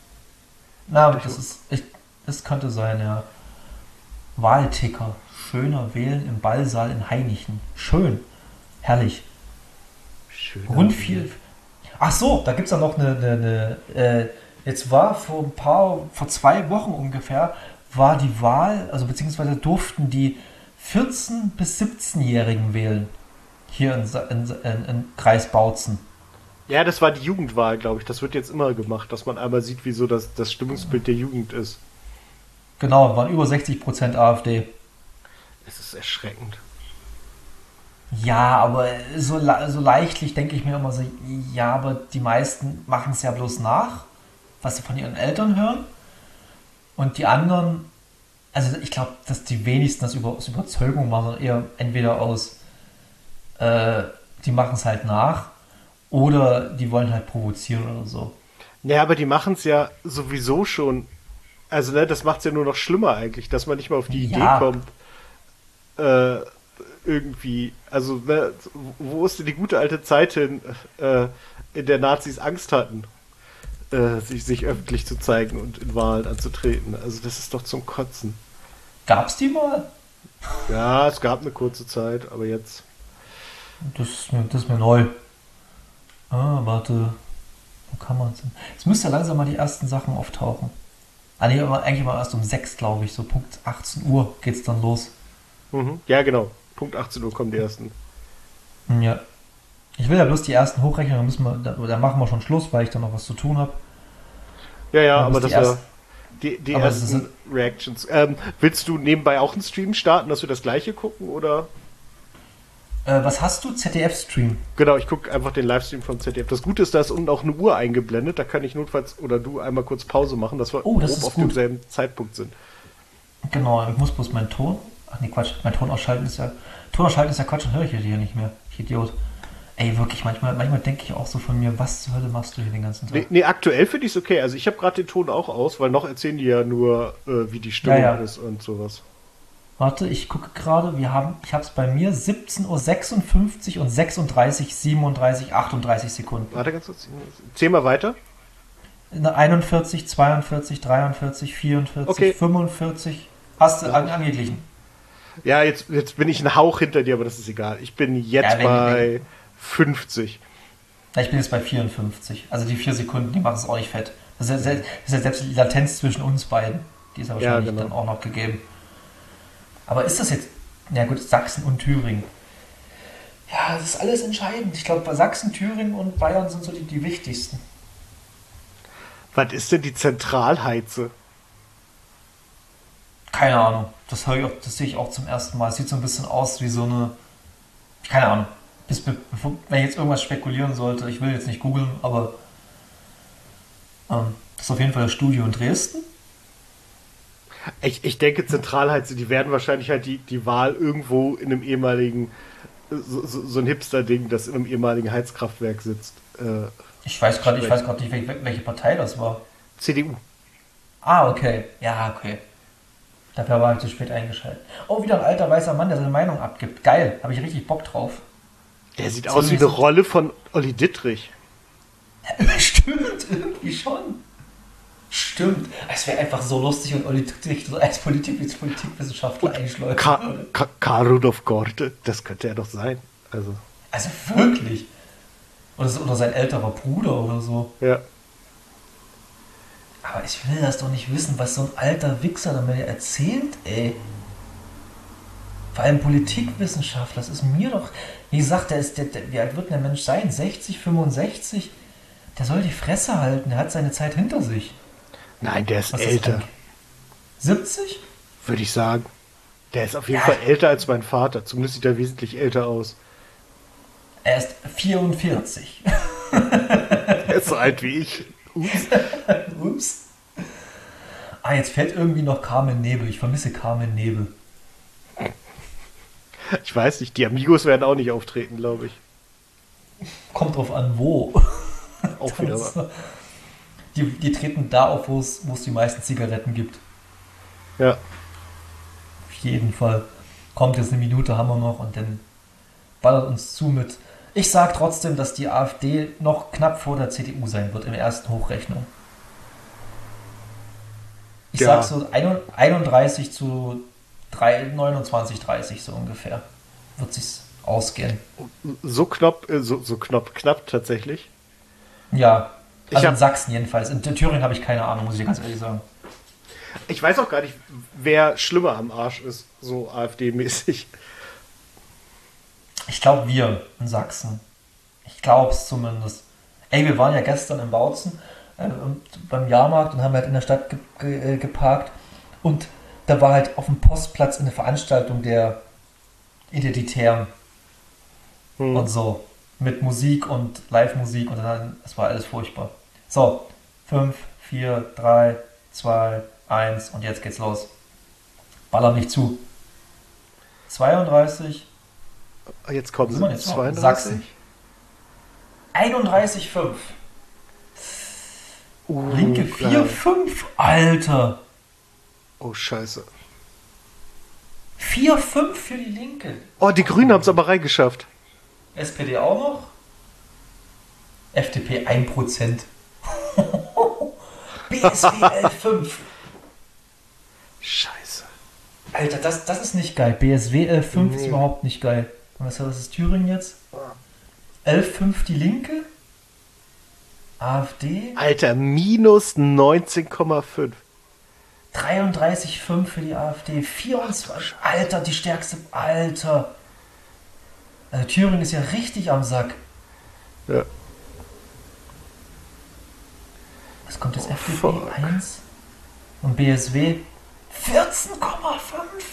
Na, das ist. Ich, das könnte sein, ja. Wahlticker. Schöner Wählen im Ballsaal in Hainichen. Schön. Herrlich. Schön. Rund viel. Ach so, da gibt es ja noch eine. eine, eine äh, jetzt war vor ein paar, vor zwei Wochen ungefähr, war die Wahl, also beziehungsweise durften die vierzehn- bis siebzehn-Jährigen wählen. Hier in, Sa- in, in, in Kreis Bautzen. Ja, das war die Jugendwahl, glaube ich. Das wird jetzt immer gemacht, dass man einmal sieht, wieso das, das Stimmungsbild der Jugend ist. Genau, waren über sechzig Prozent AfD. Es ist erschreckend. Ja, aber so, le- so leichtlich denke ich mir immer so, ja, aber die meisten machen es ja bloß nach, was sie von ihren Eltern hören. Und die anderen, also ich glaube, dass die wenigsten das über, aus Überzeugung machen, sondern eher entweder aus, äh, die machen es halt nach oder die wollen halt provozieren oder so. Ja, aber die machen es ja sowieso schon. Also, ne, das macht es ja nur noch schlimmer eigentlich, dass man nicht mal auf die Idee Ja. kommt, äh, irgendwie, also, ne, wo ist denn die gute alte Zeit hin, äh, in der Nazis Angst hatten, äh, sich, sich öffentlich zu zeigen und in Wahlen anzutreten? Also, das ist doch zum Kotzen. Gab's die mal? Ja, es gab eine kurze Zeit, aber jetzt. Das ist mir, das ist mir neu. Ah, warte. Wo kann man es denn? Jetzt müsste ja langsam mal die ersten Sachen auftauchen. Ah, nee, aber eigentlich mal erst um sechs, glaube ich. So Punkt achtzehn Uhr geht's dann los. Mhm. Ja, genau. Punkt achtzehn Uhr kommen die ersten. Hm, ja. Ich will ja bloß die ersten hochrechnen, dann, müssen wir, da, da machen wir schon Schluss, weil ich dann noch was zu tun habe. Ja, ja, Aber aber bis das die war erst- die, die aber das ersten ist- Reactions. Ähm, willst du nebenbei auch einen Stream starten, dass wir das gleiche gucken, oder? Äh, was hast du? Z D F-Stream. Genau, ich gucke einfach den Livestream vom Z D F. Das Gute ist, da ist unten auch eine Uhr eingeblendet. Da kann ich notfalls oder du einmal kurz Pause machen, dass wir Oh, das grob ist auf gut. demselben Zeitpunkt sind. Genau, ich muss bloß meinen Ton. Ach nee, Quatsch. Mein Ton ausschalten ist ja. Ton ausschalten ist ja Quatsch, dann höre ich hier nicht mehr. Ich Idiot. Ey, wirklich, manchmal, manchmal denke ich auch so von mir, was zur Hölle machst du hier den ganzen Tag? Nee, nee aktuell finde ich es okay. Also ich habe gerade den Ton auch aus, weil noch erzählen die ja nur, äh, wie die Stimmung Ja, ja. ist und sowas. Warte, ich gucke gerade, wir haben, ich habe es bei mir siebzehn Uhr sechsundfünfzig und sechsunddreißig, siebenunddreißig, achtunddreißig Sekunden. Warte ganz kurz. Zähl mal weiter. einundvierzig, zweiundvierzig, dreiundvierzig, vierundvierzig, Okay. fünfundvierzig. Hast du an, angeglichen? Ja, jetzt, jetzt bin ich einen Hauch hinter dir, aber das ist egal. Ich bin jetzt Ja, wenn- bei fünfzig. Ja, ich bin jetzt bei vierundfünfzig. Also die vier Sekunden, die machen es auch nicht fett. Das ist ja, das ist ja selbst die Latenz zwischen uns beiden. Die ist ja Ja, wahrscheinlich genau. dann auch noch gegeben. Aber ist das jetzt, ja gut, Sachsen und Thüringen. Ja, das ist alles entscheidend. Ich glaube, bei Sachsen, Thüringen und Bayern sind so die, die wichtigsten. Was ist denn die Zentralheize? Keine Ahnung. Das, höre ich auch, das sehe ich auch zum ersten Mal. Es sieht so ein bisschen aus wie so eine. Keine Ahnung. Bis, bevor, wenn ich jetzt irgendwas spekulieren sollte, ich will jetzt nicht googeln, aber Ähm, das ist auf jeden Fall das Studio in Dresden. Ich, ich denke, zentral halt, die werden wahrscheinlich halt die, die Wahl irgendwo in einem ehemaligen, so, so, so ein Hipster-Ding, das in einem ehemaligen Heizkraftwerk sitzt. Äh, Ich weiß gerade, ich weiß gerade nicht, welche, welche Partei das war. C D U. Ah, okay. Ja, okay. Dafür war ich zu spät eingeschaltet. Oh, wieder ein alter weißer Mann, der seine Meinung abgibt. Geil, habe ich richtig Bock drauf. Der sieht aus wie eine Rolle von Olli Dittrich. Ja, stimmt, irgendwie schon. Stimmt. Es wäre einfach so lustig, wenn Olli Dittrich so als Politik, als Politikwissenschaftler einschleudern Ka würde. Ka Karl Rudolf Gorte, das könnte er doch sein. Also, Also wirklich. Oder, so, oder sein älterer Bruder oder so. ja. Aber ich will das doch nicht wissen, was so ein alter Wichser da mir erzählt, ey. Vor allem Politikwissenschaftler, das ist mir doch... Wie gesagt, der ist, der, der, wie alt wird denn der Mensch sein? sechzig, fünfundsechzig? Der soll die Fresse halten, der hat seine Zeit hinter sich. Nein, der ist Was älter, ist siebzig? würde ich sagen. Der ist auf jeden Ja. Fall älter als mein Vater. Zumindest sieht er wesentlich älter aus. Er ist vierundvierzig. Er ist so alt wie ich. Ups. Ups. Ah, jetzt fällt irgendwie noch Carmen Nebel. Ich vermisse Carmen Nebel. Ich weiß nicht, die Amigos werden auch nicht auftreten, glaube ich. Kommt drauf an, wo. Auch wieder wahr. Die, die treten da auf, wo es wo es die meisten Zigaretten gibt. Ja. Auf jeden Fall. Kommt jetzt eine Minute, haben wir noch und dann ballert uns zu mit. Ich sage trotzdem, dass die AfD noch knapp vor der C D U sein wird in der ersten Hochrechnung. Ich Ja. sag so einunddreißig zu neunundzwanzig, dreißig so ungefähr. Wird sich's ausgehen. So knapp, äh, so, so knapp, knapp tatsächlich. Ja, Ich also hab- in Sachsen jedenfalls. In Thüringen habe ich keine Ahnung, muss ich dir ganz ehrlich sagen. Ich weiß auch gar nicht, wer schlimmer am Arsch ist, so AfD-mäßig. Ich glaube, wir in Sachsen. Ich glaube es zumindest. Ey, wir waren ja gestern in Bautzen äh, und beim Jahrmarkt und haben halt in der Stadt ge ge äh, geparkt. Und da war halt auf dem Postplatz eine Veranstaltung der Identitären Hm. und so. Mit Musik und Live-Musik und dann, es war alles furchtbar. So, fünf, vier, drei, zwei, eins und jetzt geht's los. Baller mich zu. zweiunddreißig, Jetzt kommen Wo sind wir sie. jetzt noch? zweiunddreißig? Sachsen. einunddreißig, fünf. Uh, Linke geil. vier, fünf. Alter. Oh, scheiße. vier, fünf für die Linke. Oh, die Grünen haben es aber reingeschafft. S P D auch noch. F D P ein Prozent. B S W elf, fünf. Scheiße. Alter, das, das ist nicht geil. B S W elf, fünf ist Nee. überhaupt nicht geil. Und was, was ist Thüringen jetzt? elf, fünf die Linke. AfD. Alter, minus neunzehn Komma fünf. dreiunddreißig, fünf für die AfD. vierundzwanzig. Alter, die stärkste. Alter. Also Thüringen ist ja richtig am Sack. Ja. Was kommt jetzt? Oh, F D P fuck. eins und B S W vierzehn Komma fünf.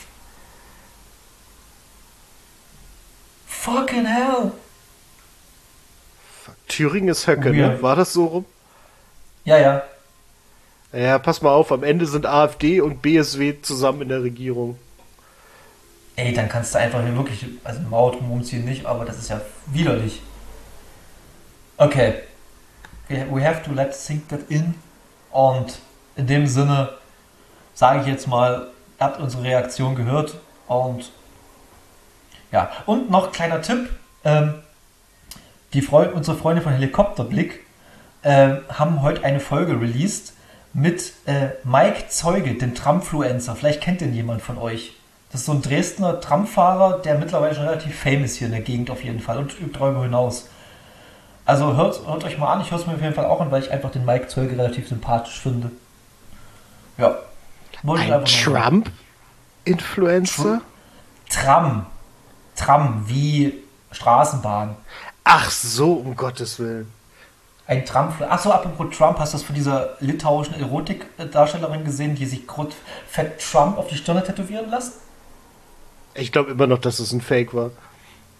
Fucking hell. Fuck. Thüringen ist Höcke, ne? Weird. War das so rum? Ja, ja. Ja, pass mal auf, am Ende sind AfD und B S W zusammen in der Regierung. Ey, dann kannst du einfach hier wirklich, also Maut drum umziehen nicht, aber das ist ja widerlich. Okay. We we have to let sink that in. Und in dem Sinne sage ich jetzt mal, ihr habt unsere Reaktion gehört. Und ja, und noch kleiner Tipp. Ähm, die Freu unsere Freunde von Helikopterblick ähm, haben heute eine Folge released mit äh, Mike Zeuge, dem Tramfluencer. Vielleicht kennt den jemand von euch. Das ist so ein Dresdner Tramfahrer, der mittlerweile schon relativ famous hier in der Gegend auf jeden Fall und darüber hinaus. Also hört, hört euch mal an, ich höre es mir auf jeden Fall auch an, weil ich einfach den Mike Zeuge relativ sympathisch finde. Ja. Wollte ich Ein einfach nur sagen. Trump-Influencer? Tram. Tram, wie Straßenbahn. Ach so, um Gottes Willen. Ein Trump. Achso, apropos Trump, hast du das von dieser litauischen Erotikdarstellerin gesehen, die sich kurz fett Trump auf die Stirne tätowieren lässt? Ich glaube immer noch, dass es ein Fake war.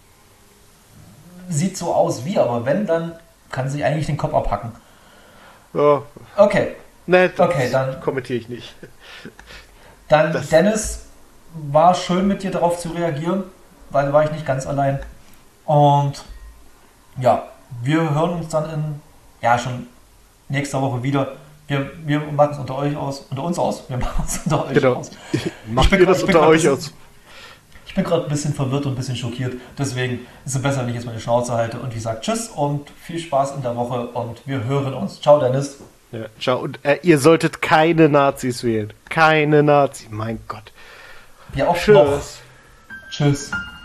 Sieht so aus wie, aber wenn, dann kann sie eigentlich den Kopf abhacken. Oh. Okay. Ne, das Okay, dann- kommentiere ich nicht. Dann, Das- Dennis, war schön mit dir darauf zu reagieren, weil da war ich nicht ganz allein. Und ja, wir hören uns dann in, ja, schon nächster Woche wieder. Wir, wir machen es unter euch aus, unter uns aus. Wir machen es unter euch Genau. aus. Macht bin ihr grad- das ich bin unter grad euch bisschen- aus? Ich bin gerade ein bisschen verwirrt und ein bisschen schockiert. Deswegen ist es besser, wenn ich jetzt meine Schnauze halte. Und wie gesagt, tschüss und viel Spaß in der Woche. Und wir hören uns. Ciao, Dennis. Ja, ciao. Und äh, ihr solltet keine Nazis wählen. Keine Nazis. Mein Gott. Ja, auch noch. Tschüss. Tschüss.